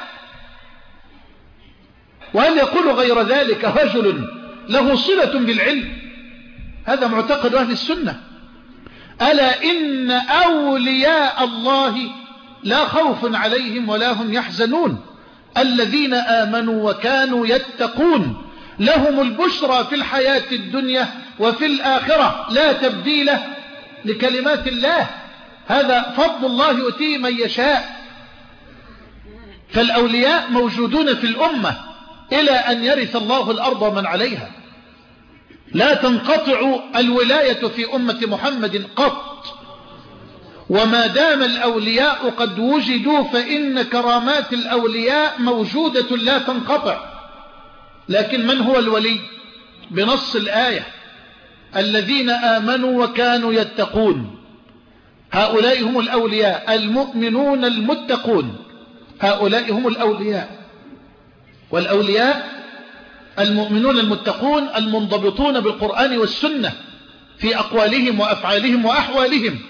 وهل يقول غير ذلك رجل له صلة بالعلم؟ هذا معتقد أهل السنة. ألا إن أولياء الله لا خوف عليهم ولا هم يحزنون الذين آمنوا وكانوا يتقون لهم البشرى في الحياة الدنيا وفي الآخرة لا تبديل لكلمات الله. هذا فضل الله يؤتيه من يشاء. فالأولياء موجودون في الأمة إلى أن يرث الله الأرض ومن عليها. لا تنقطع الولاية في أمة محمد قط، وما دام الأولياء قد وجدوا فإن كرامات الأولياء موجودة لا تنقطع. لكن من هو الولي؟ بنص الآية: الذين آمنوا وكانوا يتقون، هؤلاء هم الأولياء، المؤمنون المتقون، هؤلاء هم الأولياء. والأولياء المؤمنون المتقون المنضبطون بالقرآن والسنة في أقوالهم وأفعالهم وأحوالهم.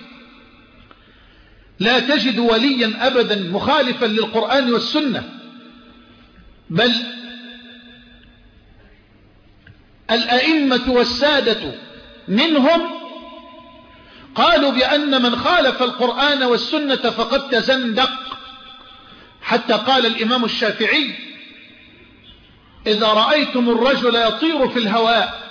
لا تجد وليا أبدا مخالفا للقرآن والسنة، بل الأئمة والسادة منهم قالوا بأن من خالف القرآن والسنة فقد تزندق. حتى قال الإمام الشافعي: إذا رأيتم الرجل يطير في الهواء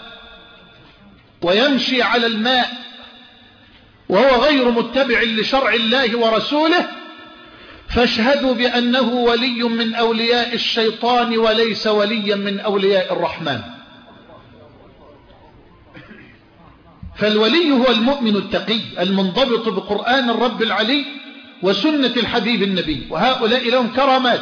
ويمشي على الماء وهو غير متبع لشرع الله ورسوله فاشهدوا بأنه ولي من أولياء الشيطان وليس وليا من أولياء الرحمن. فالولي هو المؤمن التقي المنضبط بقرآن الرب العلي وسنة الحبيب النبي، وهؤلاء لهم كرامات.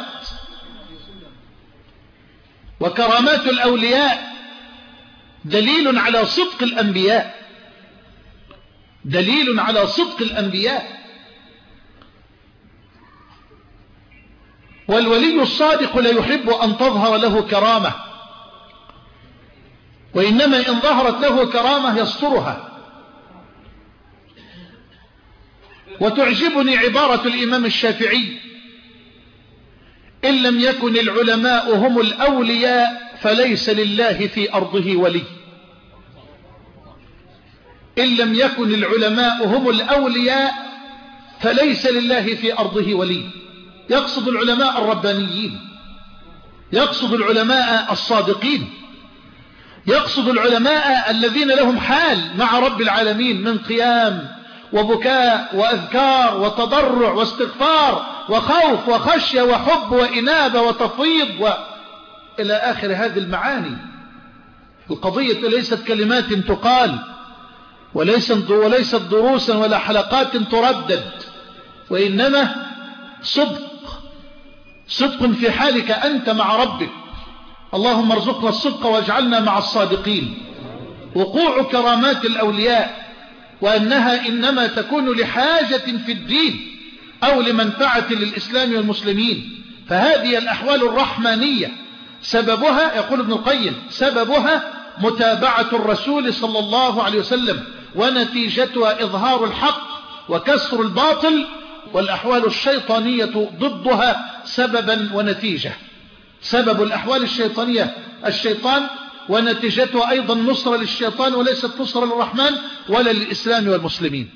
وكرامات الأولياء دليل على صدق الأنبياء، دليل على صدق الأنبياء. والولي الصادق لا يحب أن تظهر له كرامة، وإنما إن ظهرت له كرامة يسترها. وتعجبني عبارة الإمام الشافعي: إن لم يكن العلماء هم الأولياء فليس لله في أرضه ولي. إن لم يكن العلماء هم الأولياء فليس لله في أرضه ولي. يقصد العلماء الربانيين، يقصد العلماء الصادقين، يقصد العلماء الذين لهم حال مع رب العالمين من قيام وبكاء وأذكار وتضرع واستغفار وخوف وخشية وحب وإنابة وتفويض وإلى آخر هذه المعاني. القضية ليست كلمات تقال، وليست وليست دروسا ولا حلقات تردد، وإنما صدق، صدق في حالك أنت مع ربك. اللهم ارزقنا الصدق واجعلنا مع الصادقين. وقوع كرامات الأولياء وأنها إنما تكون لحاجة في الدين أو لمنفعة للإسلام والمسلمين، فهذه الأحوال الرحمانية سببها، يقول ابن القيم، سببها متابعة الرسول صلى الله عليه وسلم، ونتيجتها إظهار الحق وكسر الباطل، والأحوال الشيطانية ضدها سببا ونتيجة. سبب الأحوال الشيطانية الشيطان، ونتيجتها أيضا نصرة للشيطان وليست نصرة للرحمن ولا للإسلام والمسلمين.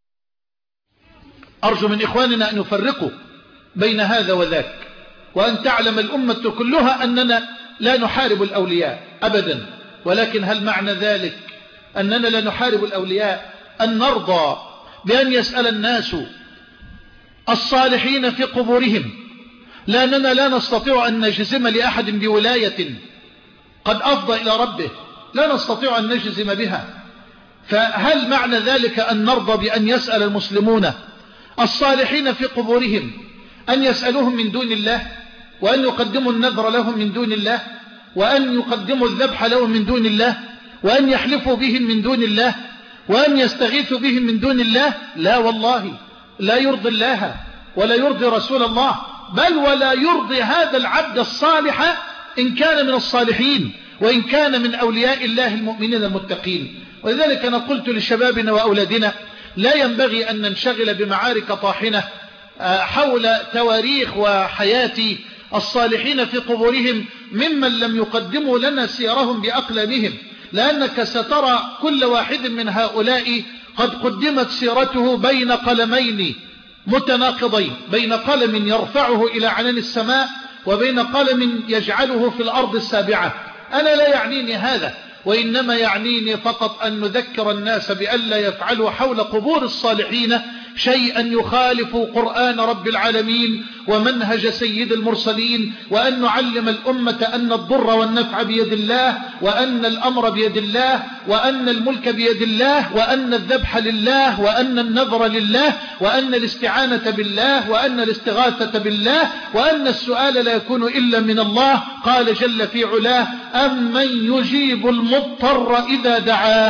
أرجو من إخواننا أن يفرقوا بين هذا وذاك، وأن تعلم الأمة كلها أننا لا نحارب الأولياء أبدا، ولكن هل معنى ذلك أننا لا نحارب الأولياء أن نرضى بأن يسأل الناس الصالحين في قبورهم، لأننا لا نستطيع أن نجزم لأحد بولاية قد أفضى إلى ربه، لا نستطيع أن نجزم بها. فهل معنى ذلك أن نرضى بأن يسأل المسلمون الصالحين في قبورهم أن يسألوهم من دون الله، وأن يقدموا النذر لهم من دون الله، وأن يقدموا الذبح لهم من دون الله، وأن يحلفوا بهم من دون الله، وأن يستغيثوا بهم من دون الله؟ لا والله، لا يرضي الله ولا يرضي رسول الله، بل ولا يرضي هذا العبد الصالح إن كان من الصالحين وإن كان من أولياء الله المؤمنين المتقين. ولذلك أنا قلت لشبابنا وأولادنا: لا ينبغي أن ننشغل بمعارك طاحنة حول تواريخ وحياة الصالحين في قبورهم ممن لم يقدموا لنا سيرهم بأقلامهم، لأنك سترى كل واحد من هؤلاء قد قدمت سيرته بين قلمين متناقضين، بين قلم يرفعه إلى عنان السماء وبين قلم يجعله في الأرض السابعة. أنا لا يعنيني هذا، وإنما يعنيني فقط أن نذكر الناس بأن لا يفعلوا حول قبور الصالحين شيئا يخالف قرآن رب العالمين ومنهج سيد المرسلين، وأن نعلم الأمة أن الضر والنفع بيد الله، وأن الأمر بيد الله، وأن الملك بيد الله، وأن الذبح لله، وأن النذر لله، وأن الاستعانة بالله، وأن الاستغاثة بالله، وأن السؤال لا يكون إلا من الله. قال جل في علاه: أمن يجيب المضطر إذا دعاه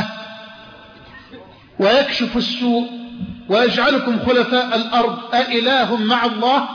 ويكشف السوء ويجعلكم خلفاء الأرض أإله مع الله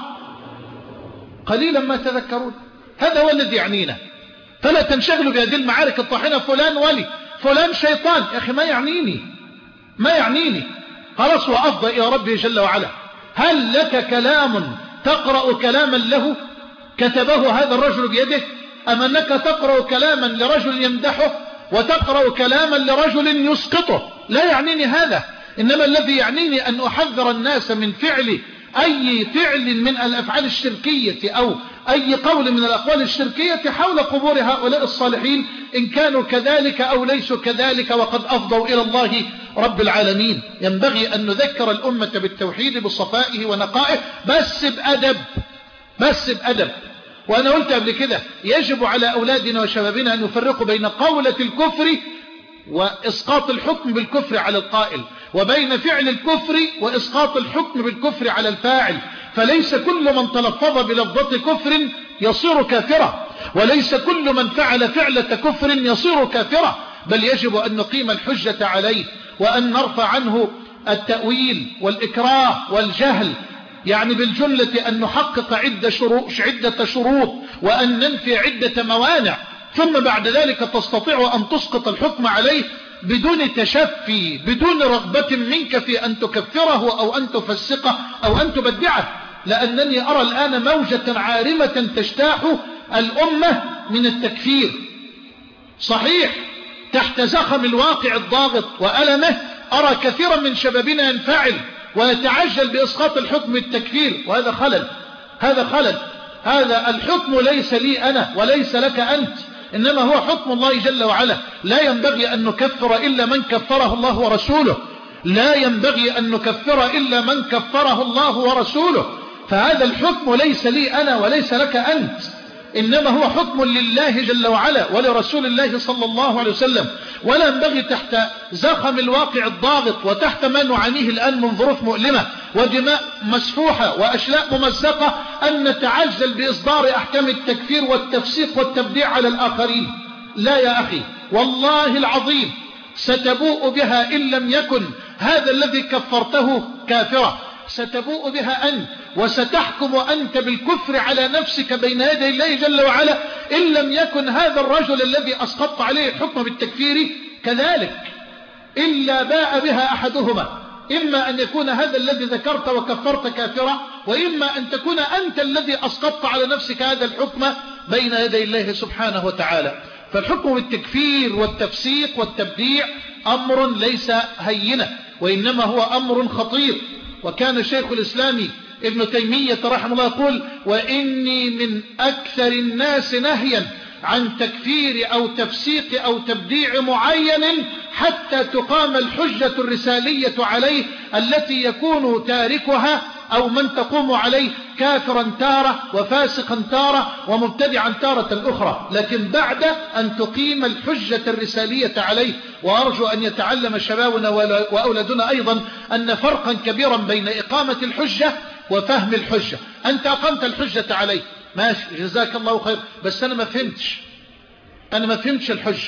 قليلا ما تذكرون. هذا هو الذي يعنينا، فلا تنشغلوا بهذه المعارك الطاحنة، فلان ولي، فلان شيطان. يا أخي ما يعنيني، ما يعنيني، خلاص وأفضى إلى ربه جل وعلا. هل لك كلام تقرأ كلاما له كتبه هذا الرجل بيده، أم أنك تقرأ كلاما لرجل يمدحه وتقرأ كلاما لرجل يسقطه؟ لا يعنيني هذا، إنما الذي يعنيني أن أحذر الناس من فعل أي فعل من الأفعال الشركية أو أي قول من الأقوال الشركية حول قبور هؤلاء الصالحين، إن كانوا كذلك أو ليسوا كذلك وقد أفضوا إلى الله رب العالمين. ينبغي أن نذكر الأمة بالتوحيد بصفائه ونقائه، بس بأدب، بس بأدب. وأنا قلت قبل كده يجب على أولادنا وشبابنا أن يفرقوا بين قولة الكفر وإسقاط الحكم بالكفر على القائل، وبين فعل الكفر وإسقاط الحكم بالكفر على الفاعل. فليس كل من تلفظ بلفظة كفر يصير كافرا، وليس كل من فعل فعلة كفر يصير كافرا، بل يجب أن نقيم الحجة عليه، وأن نرفع عنه التأويل والإكراه والجهل، يعني بالجملة أن نحقق عدة شروط, عدة شروط وأن ننفي عدة موانع، ثم بعد ذلك تستطيع أن تسقط الحكم عليه بدون تشفي، بدون رغبة منك في أن تكفره أو أن تفسقه أو أن تبدعه. لأنني أرى الآن موجة عارمة تجتاح الأمة من التكفير. صحيح تحت زخم الواقع الضاغط وألمه أرى كثيرا من شبابنا ينفعل ويتعجل بإسقاط الحكم التكفير، وهذا خلل، هذا خلل. هذا الحكم ليس لي أنا وليس لك أنت، إنما هو حكم الله جل وعلا. لا ينبغي أن نكفر إلا من كفره الله ورسوله، لا ينبغي أن نكفر إلا من كفره الله ورسوله. فهذا الحكم ليس لي أنا وليس لك أنت، إنما هو حكم لله جل وعلا ولرسول الله صلى الله عليه وسلم. ولا ينبغي تحت زخم الواقع الضاغط وتحت ما نعانيه الآن من ظروف مؤلمة ودماء مسفوحة وأشلاء ممزقة أن نتعجل بإصدار أحكام التكفير والتفسيق والتبديع على الآخرين. لا يا أخي، والله العظيم ستبوء بها إن لم يكن هذا الذي كفرته كافرا، ستبوء بها أنت، وستحكم أنت بالكفر على نفسك بين يدي الله جل وعلا إن لم يكن هذا الرجل الذي أسقطت عليه الحكم بالتكفير كذلك. إلا باء بها أحدهما، إما أن يكون هذا الذي ذكرت وكفرت كافرا، وإما أن تكون أنت الذي أسقطت على نفسك هذا الحكم بين يدي الله سبحانه وتعالى. فالحكم بالتكفير والتفسيق والتبديع أمر ليس هينة، وإنما هو أمر خطير. وكان شيخ الإسلام ابن تيمية رحمه الله يقول: وإني من أكثر الناس نهيا عن تكفير أو تفسيق أو تبديع معين حتى تقام الحجة الرسالية عليه، التي يكون تاركها أو من تقوم عليه كافرا تارة وفاسقا تارة ومبتدعا تارة أخرى، لكن بعد أن تقيم الحجة الرسالية عليه. وأرجو أن يتعلم شبابنا وأولادنا أيضا أن فرقا كبيرا بين إقامة الحجة وفهم الحجة. أنت أقمت الحجة عليه، ماشي، جزاك الله خير، بس أنا ما فهمتش، أنا ما فهمتش الحجة.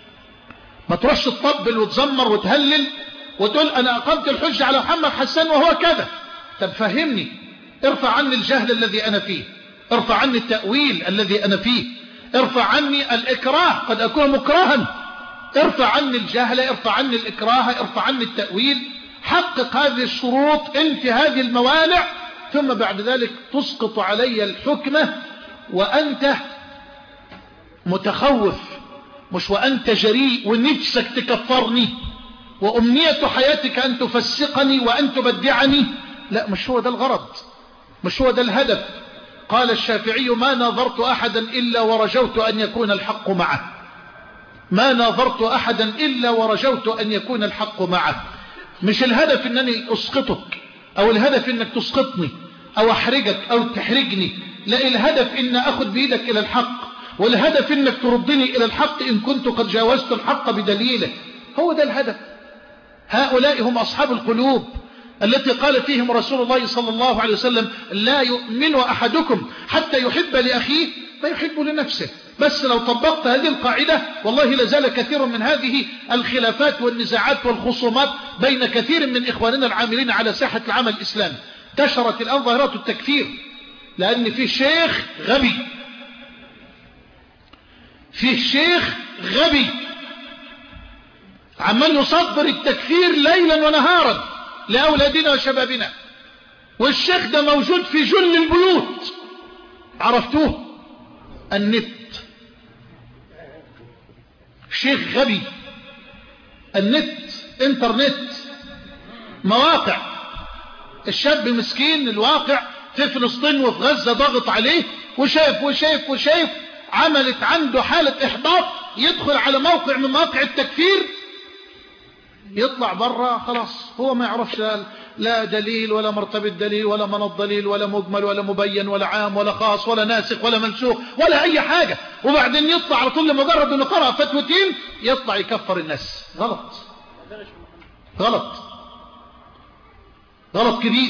ما تروحش تطبل وتزمر وتهلل وتقول أنا أقمت الحجة على محمد حسان وهو كذا. طب فهمني، ارفع عني الجهل الذي أنا فيه، ارفع عني التأويل الذي أنا فيه، ارفع عني الإكراه، قد أكون مكرها، ارفع عني الجهل، ارفع عني الإكراه، ارفع عني التأويل. حقق هذه الشروط، انفي هذه الموانع، ثم بعد ذلك تسقط علي الحكمة وأنت متخوف، مش وأنت جريء ونفسك تكفرني وأمنية حياتك أن تفسقني وأن تبدعني. لا، مش هو ده الغرض، مش هو ده الهدف. قال الشافعي: ما ناظرت أحدا إلا ورجوت أن يكون الحق معه، ما ناظرت أحدا إلا ورجوت أن يكون الحق معه. مش الهدف أنني أسقطك، أو الهدف إنك تسقطني أو أحرجك أو تحرجني، لا، الهدف إن أخذ بيدك إلى الحق، والهدف إنك تردني إلى الحق إن كنت قد جاوزت الحق بدليله. هو ده الهدف. هؤلاء هم أصحاب القلوب التي قال فيهم رسول الله صلى الله عليه وسلم: لا يؤمن أحدكم حتى يحب لأخيه ما يحب لنفسه. بس لو طبقت هذه القاعدة والله لازال كثير من هذه الخلافات والنزاعات والخصومات بين كثير من إخواننا العاملين على ساحة العمل الإسلامي. انتشرت الآن ظاهرة التكفير، لأن في شيخ غبي، في شيخ غبي عمال يصدر التكفير ليلا ونهارا لأولادنا وشبابنا، والشيخ ده موجود في جل البيوت. عرفتوه؟ النت. شيخ غبي، النت، انترنت، مواقع. الشاب مسكين الواقع في فلسطين وفي غزة ضغط عليه وشايف وشايف وشايف، عملت عنده حالة إحباط، يدخل على موقع من مواقع التكفير، يطلع برا خلاص هو ما يعرفش لا دليل ولا مرتبة دليل ولا منط دليل ولا مجمل ولا مبين ولا عام ولا خاص ولا ناسخ ولا منسوخ ولا أي حاجة، وبعدين يطلع على طول لمجرد أنه قرأ فتوتين يطلع يكفر الناس. غلط غلط غلط كبير.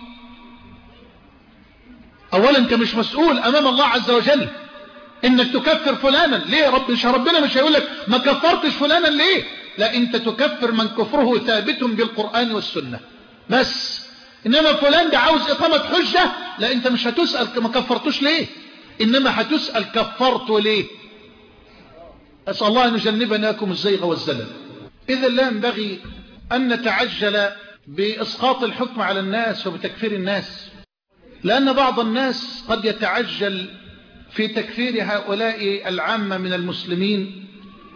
أولا أنت مش مسؤول أمام الله عز وجل إنك تكفر فلانا. ليه؟ رب مش ربنا مش هيقول لك ما كفرتش فلانا ليه؟ لا، أنت تكفر من كفره ثابت بالقرآن والسنة بس. إنما فلان ده عاوز إقامة حجة، لا، أنت مش هتسأل ما كفرتوش ليه، إنما هتسأل كفرته ليه. أسأل الله أن يجنبناكم الزيغ والزلل. إذا لا ينبغي أن نتعجل بإسقاط الحكم على الناس وبتكفير الناس، لأن بعض الناس قد يتعجل في تكفير هؤلاء العامة من المسلمين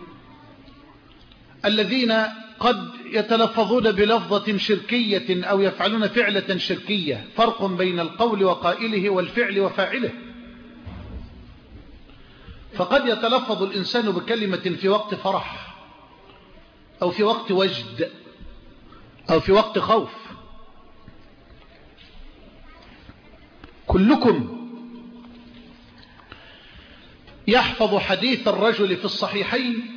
الذين قد يتلفظون بلفظة شركية أو يفعلون فعلة شركية. فرق بين القول وقائله والفعل وفاعله. فقد يتلفظ الإنسان بكلمة في وقت فرح أو في وقت وجد أو في وقت خوف. كلكم يحفظ حديث الرجل في الصحيحين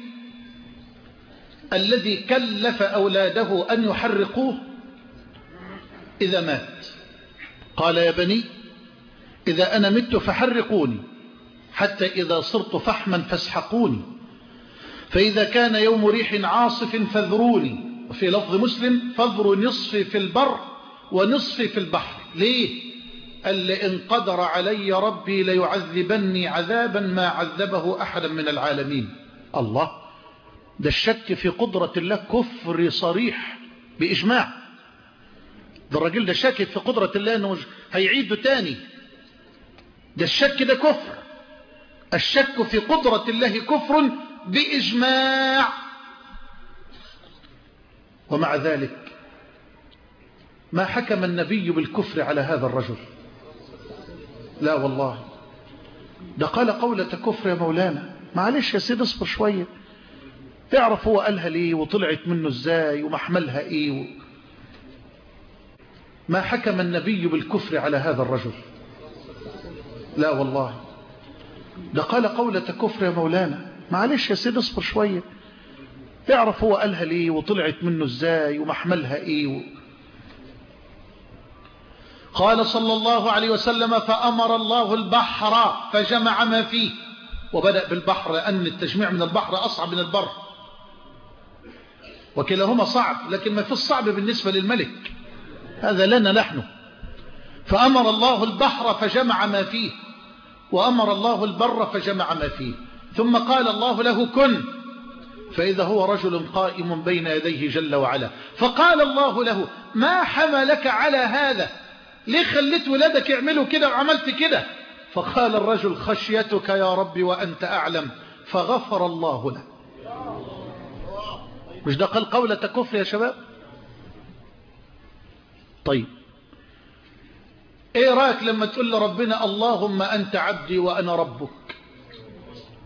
الذي كلف أولاده أن يحرقوه إذا مات. قال: يا بني إذا أنا مت فحرقوني، حتى إذا صرت فحما فاسحقوني، فإذا كان يوم ريح عاصف فذروني. وفي لفظ مسلم: فذروا نصفي في البر ونصفي في البحر. ليه؟ قال: لئن قدر علي ربي ليعذبني عذابا ما عذبه أحدا من العالمين. الله، ده الشك في قدرة الله كفر صريح بإجماع. ده الراجل ده شاكك في قدرة الله أنه هيعيده تاني. ده الشك ده كفر. الشك في قدرة الله كفر بإجماع. ومع ذلك ما حكم النبي بالكفر على هذا الرجل. لا والله، ده قال قولة كفر يا مولانا. معلش يا سيدي اصبر شوية، تعرف هو قالها ليه وطلعت منه ازاي ومحملها ايه و... ما حكم النبي بالكفر على هذا الرجل. لا والله، ده قال قولة كفر يا مولانا. معلش يا سيدي اصبر شوية، تعرف هو قالها ليه وطلعت منه ازاي ومحملها ايه و... قال صلى الله عليه وسلم: فأمر الله البحر فجمع ما فيه. وبدأ بالبحر لأن التجميع من البحر أصعب من البر، وكلاهما صعب، لكن ما في الصعب بالنسبة للملك، هذا لنا نحن. فأمر الله البحر فجمع ما فيه، وأمر الله البر فجمع ما فيه، ثم قال الله له: كن. فإذا هو رجل قائم بين يديه جل وعلا، فقال الله له: ما حملك على هذا؟ ليه خليت ولادك يعملوا كده وعملت كده؟ فقال الرجل: خشيتك يا ربي وأنت أعلم. فغفر الله له. مش ده قال قولة كفر يا شباب؟ طيب ايه رأيك لما تقول لربنا: اللهم أنت عبدي وأنا ربك؟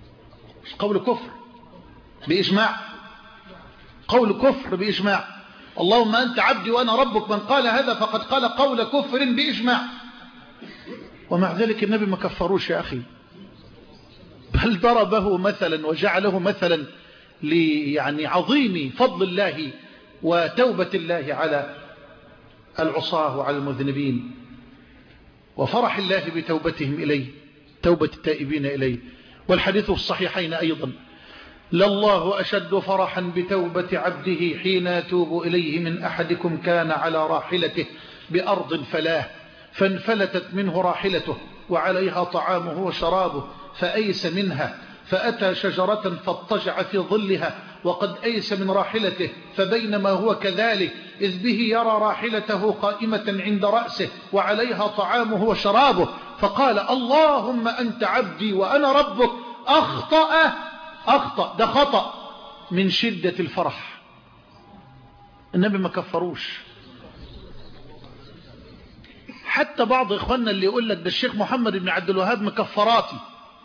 مش قول كفر بإجماع؟ قول كفر بإجماع. اللهم أنت عبدي وأنا ربك، من قال هذا فقد قال قول كفر بإجماع. ومع ذلك النبي ما كفروش يا أخي، بل ضربه مثلا وجعله مثلا يعني عظيم فضل الله وتوبة الله على العصاة وعلى المذنبين، وفرح الله بتوبتهم إليه، توبة التائبين إليه. والحديث في الصحيحين أيضا: لله أشد فرحا بتوبة عبده حين يتوب إليه من أحدكم كان على راحلته بأرض فلاه فانفلتت منه راحلته وعليها طعامه وشرابه فأيس منها فأتى شجرة فاضطجع في ظلها وقد أيس من راحلته، فبينما هو كذلك إذ به يرى راحلته قائمة عند رأسه وعليها طعامه وشرابه، فقال: اللهم أنت عبدي وأنا ربك. أخطأ أخطأ ده خطأ من شدة الفرح. النبي ما كفروش. حتى بعض إخواننا اللي يقول لك ده الشيخ محمد بن عبد الوهاب مكفراتي،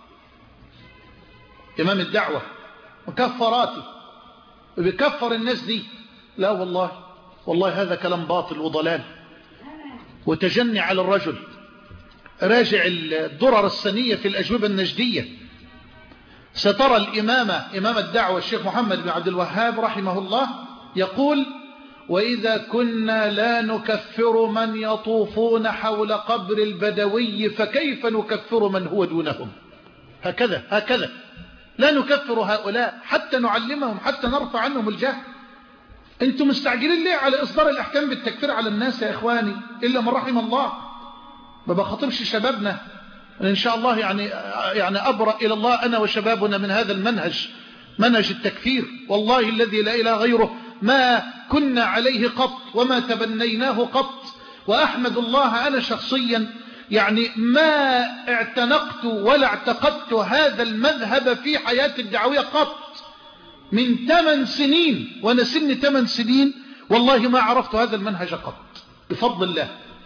إمام الدعوة مكفراتي وبيكفر الناس دي. لا والله، والله هذا كلام باطل وضلال وتجني على الرجل. راجع الدرر السنية في الأجوبة النجدية، سترى الإمام إمام الدعوة الشيخ محمد بن عبد الوهاب رحمه الله يقول: وإذا كنا لا نكفر من يطوفون حول قبر البدوي فكيف نكفر من هو دونهم؟ هكذا هكذا لا نكفر هؤلاء حتى نعلمهم، حتى نرفع عنهم الجهل. انتم مستعجلين ليه على إصدار الأحكام بالتكفير على الناس يا إخواني؟ إلا من رحم الله. ما بخاطبش شبابنا إن شاء الله، يعني يعني أبرأ إلى الله أنا وشبابنا من هذا المنهج، منهج التكفير. والله الذي لا إله غيره ما كنا عليه قط وما تبنيناه قط. وأحمد الله أنا شخصيا يعني ما اعتنقت ولا اعتقدت هذا المذهب في حياتي الدعوية قط. من ثمان سنين وأنا سني ثمان سنين والله ما عرفت هذا المنهج قط بفضل الله.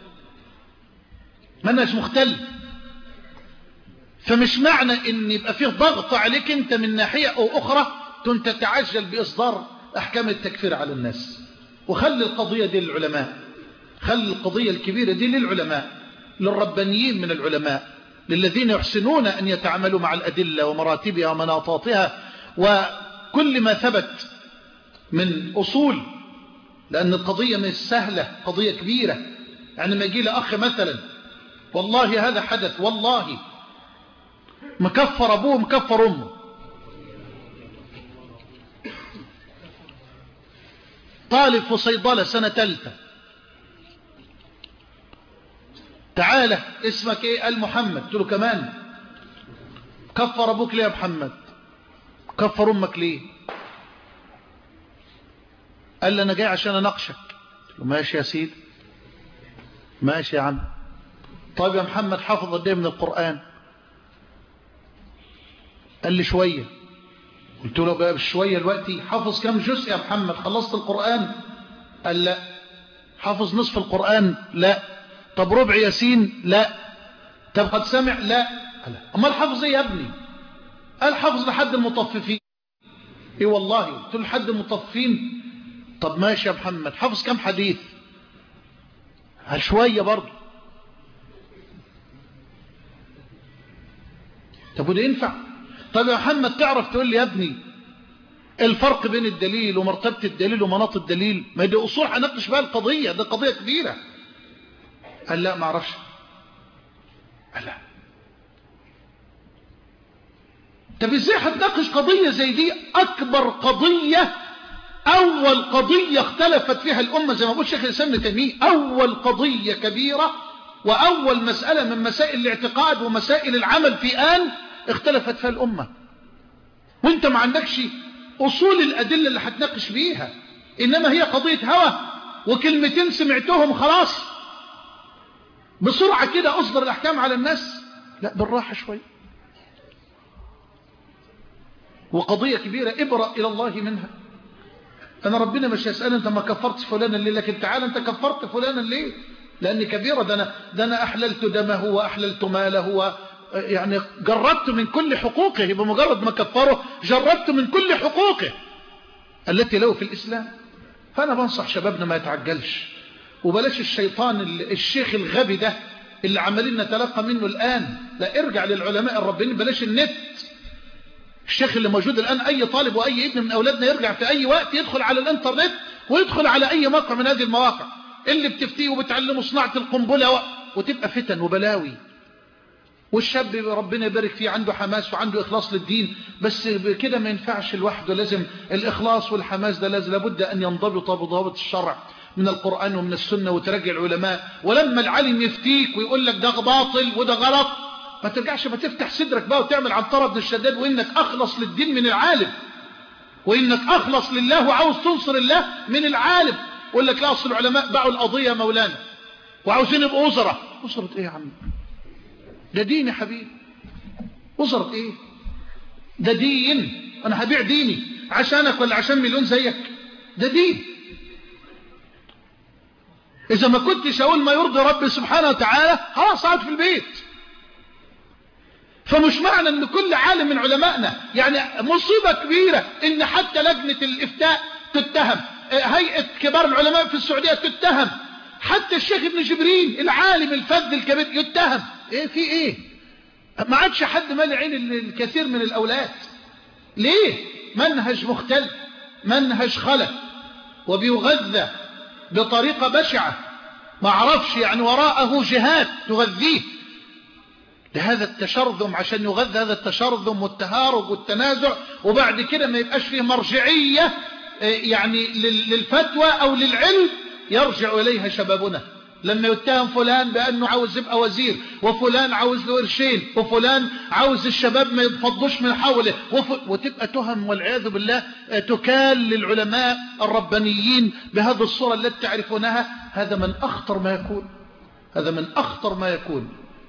منهج مختلف. فمش معنى ان يبقى فيه ضغط عليك انت من ناحية او اخرى كنت تتعجل باصدار احكام التكفير على الناس. وخلي القضية دي للعلماء، خلي القضية الكبيرة دي للعلماء، للربانيين من العلماء، للذين يحسنون ان يتعاملوا مع الادلة ومراتبها ومناطاتها وكل ما ثبت من اصول. لان القضية مش سهلة، قضية كبيرة. يعني ما يجي لي اخ مثلا والله هذا حدث، والله مكفر أبوه مكفر أمه، طالب في صيدلة سنة ثالثة، تعالى اسمك ايه؟ قال محمد. قلت له كمان كفر أبوك ليه يا محمد؟ كفر أمك ليه؟ قال لي أنا جاي عشان أناقشك. قلت له ماشي يا سيدي، ماشي يا عم. طيب يا محمد حافظ قد ايه من القرآن؟ قال لي شوية. قلت له بقى بشوية دلوقتي حافظ كم جزء يا محمد؟ خلصت القرآن؟ قال لا. حافظ نصف القرآن؟ لا. طب ربع ياسين؟ لا. طب قد سمع؟ لا. أما الحافظ ايه يا ابني؟ قال حافظ لحد المطففين. ايه والله؟ قلت له لحد المطففين. طب ماشي يا محمد حافظ كم حديث؟ قال شوية برضه. طب وده ينفع؟ طب يا محمد تعرف تقول لي يا ابني الفرق بين الدليل ومرتبة الدليل ومناط الدليل؟ ما دي أصول هنناقش بها القضية، ده قضية كبيرة. قال لا ما اعرفش. قال لا. طب ازاي هتناقش قضية زي دي؟ أكبر قضية، أول قضية اختلفت فيها الأمة زي ما بقول شيخ الإسلام ابن تيمية، أول قضية كبيرة وأول مسألة من مسائل الاعتقاد ومسائل العمل في آن اختلفت فيها الأمة. وانت ما عندكش أصول الأدلة اللي هتناقش بيها، إنما هي قضية هوى وكلمتين سمعتهم خلاص بسرعة كده أصدر الأحكام على الناس. لا بالراحة شوي، وقضية كبيرة ابرأ إلى الله منها. أنا ربنا مش هيسأل أنت ما كفرت فلانا ليه، لكن تعالى أنت كفرت فلانا ليه؟ لأن كبيرة. ده أنا, ده أنا أحللت دمه وأحللت ماله و يعني جربت من كل حقوقه. بمجرد ما كفره جربت من كل حقوقه التي له في الإسلام. فأنا بنصح شبابنا ما يتعجلش، وبلاش الشيطان الشيخ الغبي ده اللي عمالين نتلقى منه الآن. لا، ارجع للعلماء الربانيين، بلاش النت. الشيخ اللي موجود الآن أي طالب وأي ابن من أولادنا يرجع في أي وقت يدخل على الانترنت ويدخل على أي موقع من هذه المواقع اللي بتفتيه وبتعلمه صناعة القنبلة و... وتبقى فتن وبلاوي. والشاب ربنا يبارك فيه عنده حماس وعنده إخلاص للدين، بس كده ما ينفعش لوحده. لازم الإخلاص والحماس ده لازم لابد أن ينضبط بضوابط الشرع من القرآن ومن السنة، وترجع العلماء. ولما العالم يفتيك ويقول لك ده باطل وده غلط، ما ترجعش، ما تفتح صدرك بقى وتعمل عنترة بن الشداد وإنك أخلص للدين من العالم، وإنك أخلص لله وعاوز تنصر الله من العالم. يقول لك لا، أصل العلماء باعوا القضية يا مولانا وعاوزين يبقوا وزراء. وزرة إيه يا عم؟ ده دين يا حبيبي. وزرة إيه؟ ده دين. أنا هبيع ديني عشانك ولا عشان مليون زيك؟ ده دين. إذا ما كنتش أقول ما يرضي ربي سبحانه وتعالى خلاص اقعد في البيت. فمش معنى أن كل عالم من علمائنا، يعني مصيبة كبيرة إن حتى لجنة الإفتاء تتهم، هيئة كبار العلماء في السعودية تتهم، حتى الشيخ ابن جبرين العالم الفذ الكبير يتهم. إيه في إيه؟ ما عادش حد مالي عين الكثير من الأولاد. ليه؟ منهج مختلف، منهج خلق، وبيغذى بطريقة بشعة، ما عرفش يعني وراءه جهات تغذيه لهذا التشرذم، عشان يغذى هذا التشرذم والتهارب والتنازع، وبعد كده ما يبقاش فيه مرجعية يعني للفتوى أو للعلم يرجع إليها شبابنا. لما يتهم فلان بأنه عاوز يبقى وزير، وفلان عاوز له قرشين، وفلان عاوز الشباب ما يتفضوش من حوله، وف... وتبقى تهم والعياذ بالله تكال للعلماء الربانيين بهذه الصورة التي تعرفونها. هذا من أخطر ما يكون، هذا من أخطر ما يكون.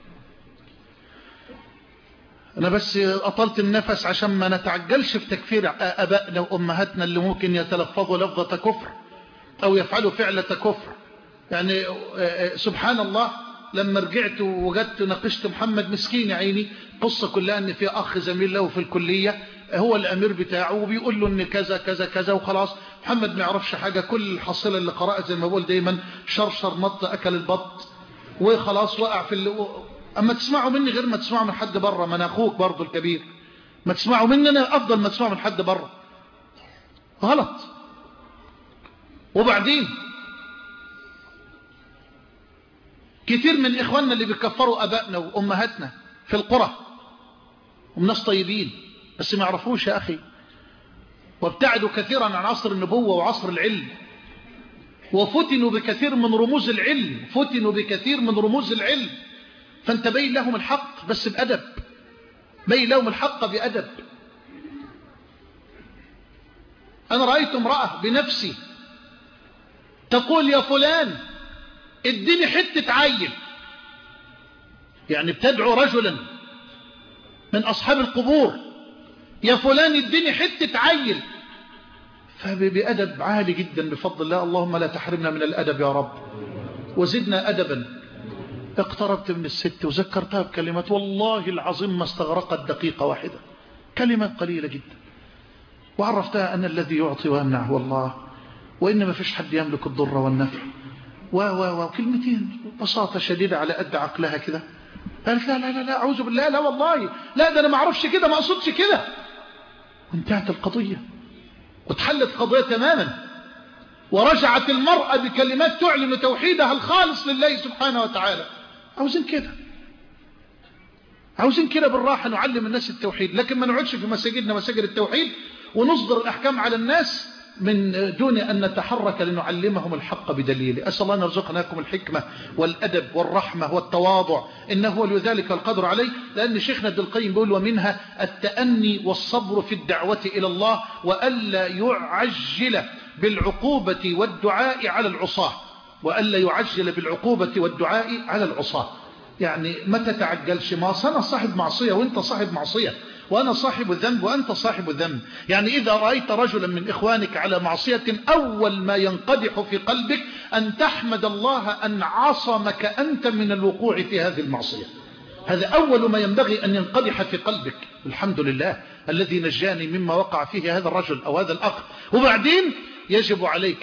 أنا بس أطلت النفس عشان ما نتعجلش في تكفير أبائنا وأمهاتنا اللي ممكن يتلفظوا لفظة كفر أو يفعلوا فعلة كفر. يعني سبحان الله، لما رجعت ووجدت ناقشت محمد مسكين يا عيني، قصة كلها ان في اخ زميل له في الكلية هو الامير بتاعه، وبيقول له ان كذا كذا كذا وخلاص. محمد ما يعرفش حاجة، كل الحصيلة اللي قرأت زي ما بقول دايما شرشر نط اكل البط وخلاص وقع في اللي... اما تسمعوا مني غير ما تسمعوا من حد بره، ما انا اخوك برضو الكبير، ما تسمعوا مني انا افضل ما تسمعوا من حد بره. غلط. وبعدين كتير من إخواننا اللي بيكفروا أبائنا وأمهاتنا في القرى هم ناس طيبين، بس ما يعرفوش يا أخي، وابتعدوا كثيرا عن عصر النبوة وعصر العلم، وفتنوا بكثير من رموز العلم، فتنوا بكثير من رموز العلم. فانت بين لهم الحق بس بأدب، بين لهم الحق بأدب. أنا رأيت امرأة بنفسي تقول يا فلان اديني حتة عيل، يعني بتدعو رجلا من أصحاب القبور، يا فلان اديني حتة عيل. فبأدب عالي جدا بفضل الله. اللهم لا تحرمنا من الأدب يا رب، وزدنا أدبا. اقتربت من الست وذكرتها بكلمات والله العظيم ما استغرقت دقيقة واحدة، كلمة قليلة جدا، وعرفتها أن الذي يعطي ويمنع هو الله، وإن ما فيش حد يملك الضر والنفع، و و وكلمتين ببساطة شديدة على قد عقلها كده. قالت لا لا لا لا أعوذ بالله، لا والله لا، ده أنا ما أعرفش كده، ما أقصدش كده. وانتهت القضية وتحلت قضية تماما، ورجعت المرأة بكلمات تعلن توحيدها الخالص لله سبحانه وتعالى. عاوزين كده، عاوزين كده بالراحة نعلم الناس التوحيد، لكن ما نقعدش في مساجدنا مساجد التوحيد ونصدر الأحكام على الناس من دون أن نتحرك لنعلمهم الحق بدليل. أسأل الله أن يرزقناكم الحكمة والأدب والرحمة والتواضع، إنه ولي ذلك القدر عليه. لأن شيخنا ابن القيم بيقول ومنها التأني والصبر في الدعوة إلى الله، وألا يعجل بالعقوبة والدعاء على العصاة، وألا يعجل بالعقوبة والدعاء على العصاة. يعني ما تتعجلش، ما أنا صاحب معصية وانت صاحب معصية، وأنا صاحب ذنب وأنت صاحب ذنب. يعني إذا رأيت رجلا من إخوانك على معصية، أول ما ينقدح في قلبك أن تحمد الله أن عصمك أنت من الوقوع في هذه المعصية. هذا أول ما ينبغي أن ينقدح في قلبك، الحمد لله الذي نجاني مما وقع فيه هذا الرجل أو هذا الأخ. وبعدين يجب عليك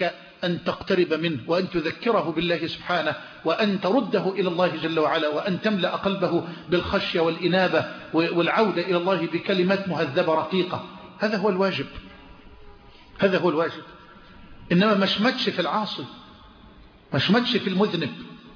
أن تقترب منه وأن تذكره بالله سبحانه وأن ترده إلى الله جل وعلا وأن تملأ قلبه بالخشية والإنابة والعودة إلى الله بكلمات مهذبة رقيقة. هذا هو الواجب، هذا هو الواجب. إنما مشمتش في العاصي، مشمتش في المذنب.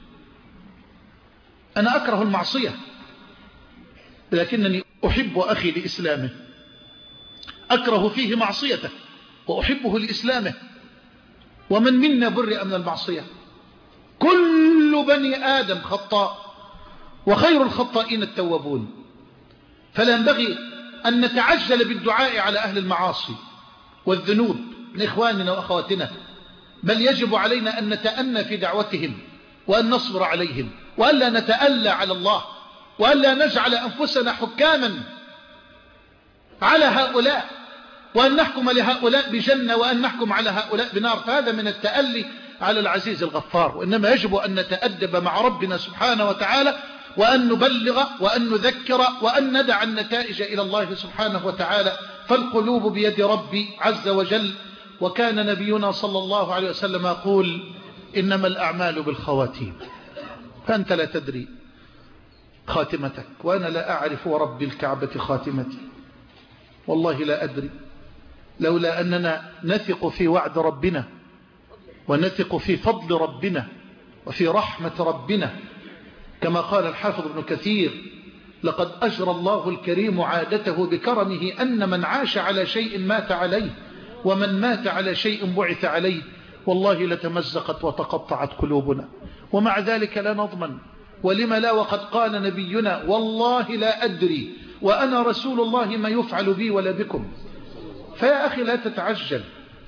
أنا أكره المعصية لكنني أحب أخي لإسلامه، أكره فيه معصيته وأحبه لإسلامه. ومن منا برئ من المعصية؟ كل بني آدم خطاء وخير الخطائين التوابون. فلا ينبغي أن نتعجل بالدعاء على أهل المعاصي والذنوب من إخواننا وأخواتنا، بل يجب علينا أن نتأنى في دعوتهم وأن نصبر عليهم وأن لا نتألى على الله وأن لا نجعل أنفسنا حكاما على هؤلاء وأن نحكم لهؤلاء بجنة وأن نحكم على هؤلاء بنار. فهذا من التألي على العزيز الغفار. وإنما يجب أن نتأدب مع ربنا سبحانه وتعالى وأن نبلغ وأن نذكر وأن ندع النتائج إلى الله سبحانه وتعالى. فالقلوب بيد ربي عز وجل. وكان نبينا صلى الله عليه وسلم يقول إنما الأعمال بالخواتيم. فأنت لا تدري خاتمتك وأنا لا أعرف ورب الكعبة خاتمتي، والله لا أدري، لولا أننا نثق في وعد ربنا ونثق في فضل ربنا وفي رحمة ربنا. كما قال الحافظ ابن كثير لقد أجرى الله الكريم عادته بكرمه أن من عاش على شيء مات عليه ومن مات على شيء بعث عليه. والله لتمزقت وتقطعت قلوبنا ومع ذلك لا نضمن. ولم لا وقد قال نبينا والله لا أدري وأنا رسول الله ما يفعل بي ولا بكم. فيا أخي لا تتعجل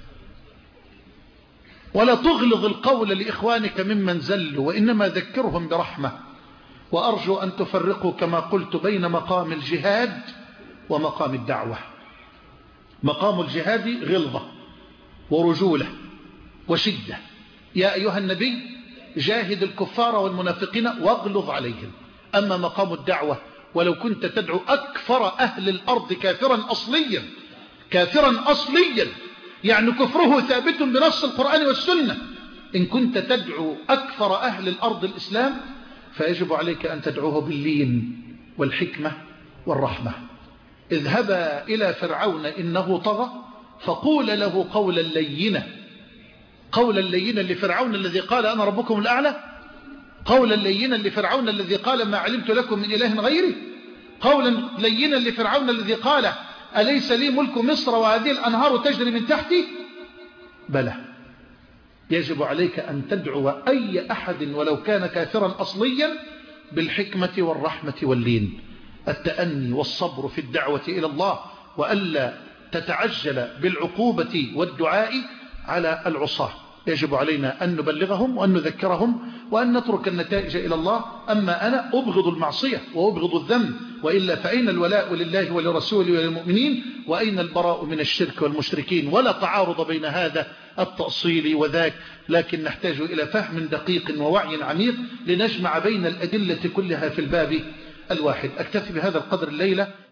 ولا تغلظ القول لإخوانك ممن زلوا، وإنما ذكرهم برحمة. وأرجو أن تفرقوا كما قلت بين مقام الجهاد ومقام الدعوة. مقام الجهاد غلظة ورجولة وشدة. يا أيها النبي جاهد الكفار والمنافقين واغلظ عليهم. أما مقام الدعوة ولو كنت تدعو أكثر أهل الأرض كافرا أصليا، كافرا أصليا يعني كفره ثابت بنص القرآن والسنة، إن كنت تدعو أكثر أهل الأرض الإسلام فيجب عليك أن تدعوه باللين والحكمة والرحمة. اذهبا إلى فرعون إنه طغى فقول له قولا لينا، قولا لينا لفرعون الذي قال أنا ربكم الأعلى، قولا لينا لفرعون الذي قال ما علمت لكم من إله غيري، قولا لينا لفرعون الذي قال أليس لي ملك مصر وهذه الأنهار تجري من تحتي. بلى، يجب عليك أن تدعو أي أحد ولو كان كافرا أصليا بالحكمة والرحمة واللين، التأني والصبر في الدعوة إلى الله، وألا تتعجل بالعقوبة والدعاء على العصاة. يجب علينا أن نبلغهم وأن نذكرهم وأن نترك النتائج إلى الله. أما أنا أبغض المعصية وأبغض الذنب، وإلا فأين الولاء لله ولرسوله وللمؤمنين، وأين البراء من الشرك والمشركين؟ ولا تعارض بين هذا التأصيل وذاك، لكن نحتاج إلى فهم دقيق ووعي عميق لنجمع بين الأدلة كلها في الباب الواحد. أكتفي بهذا القدر الليلة.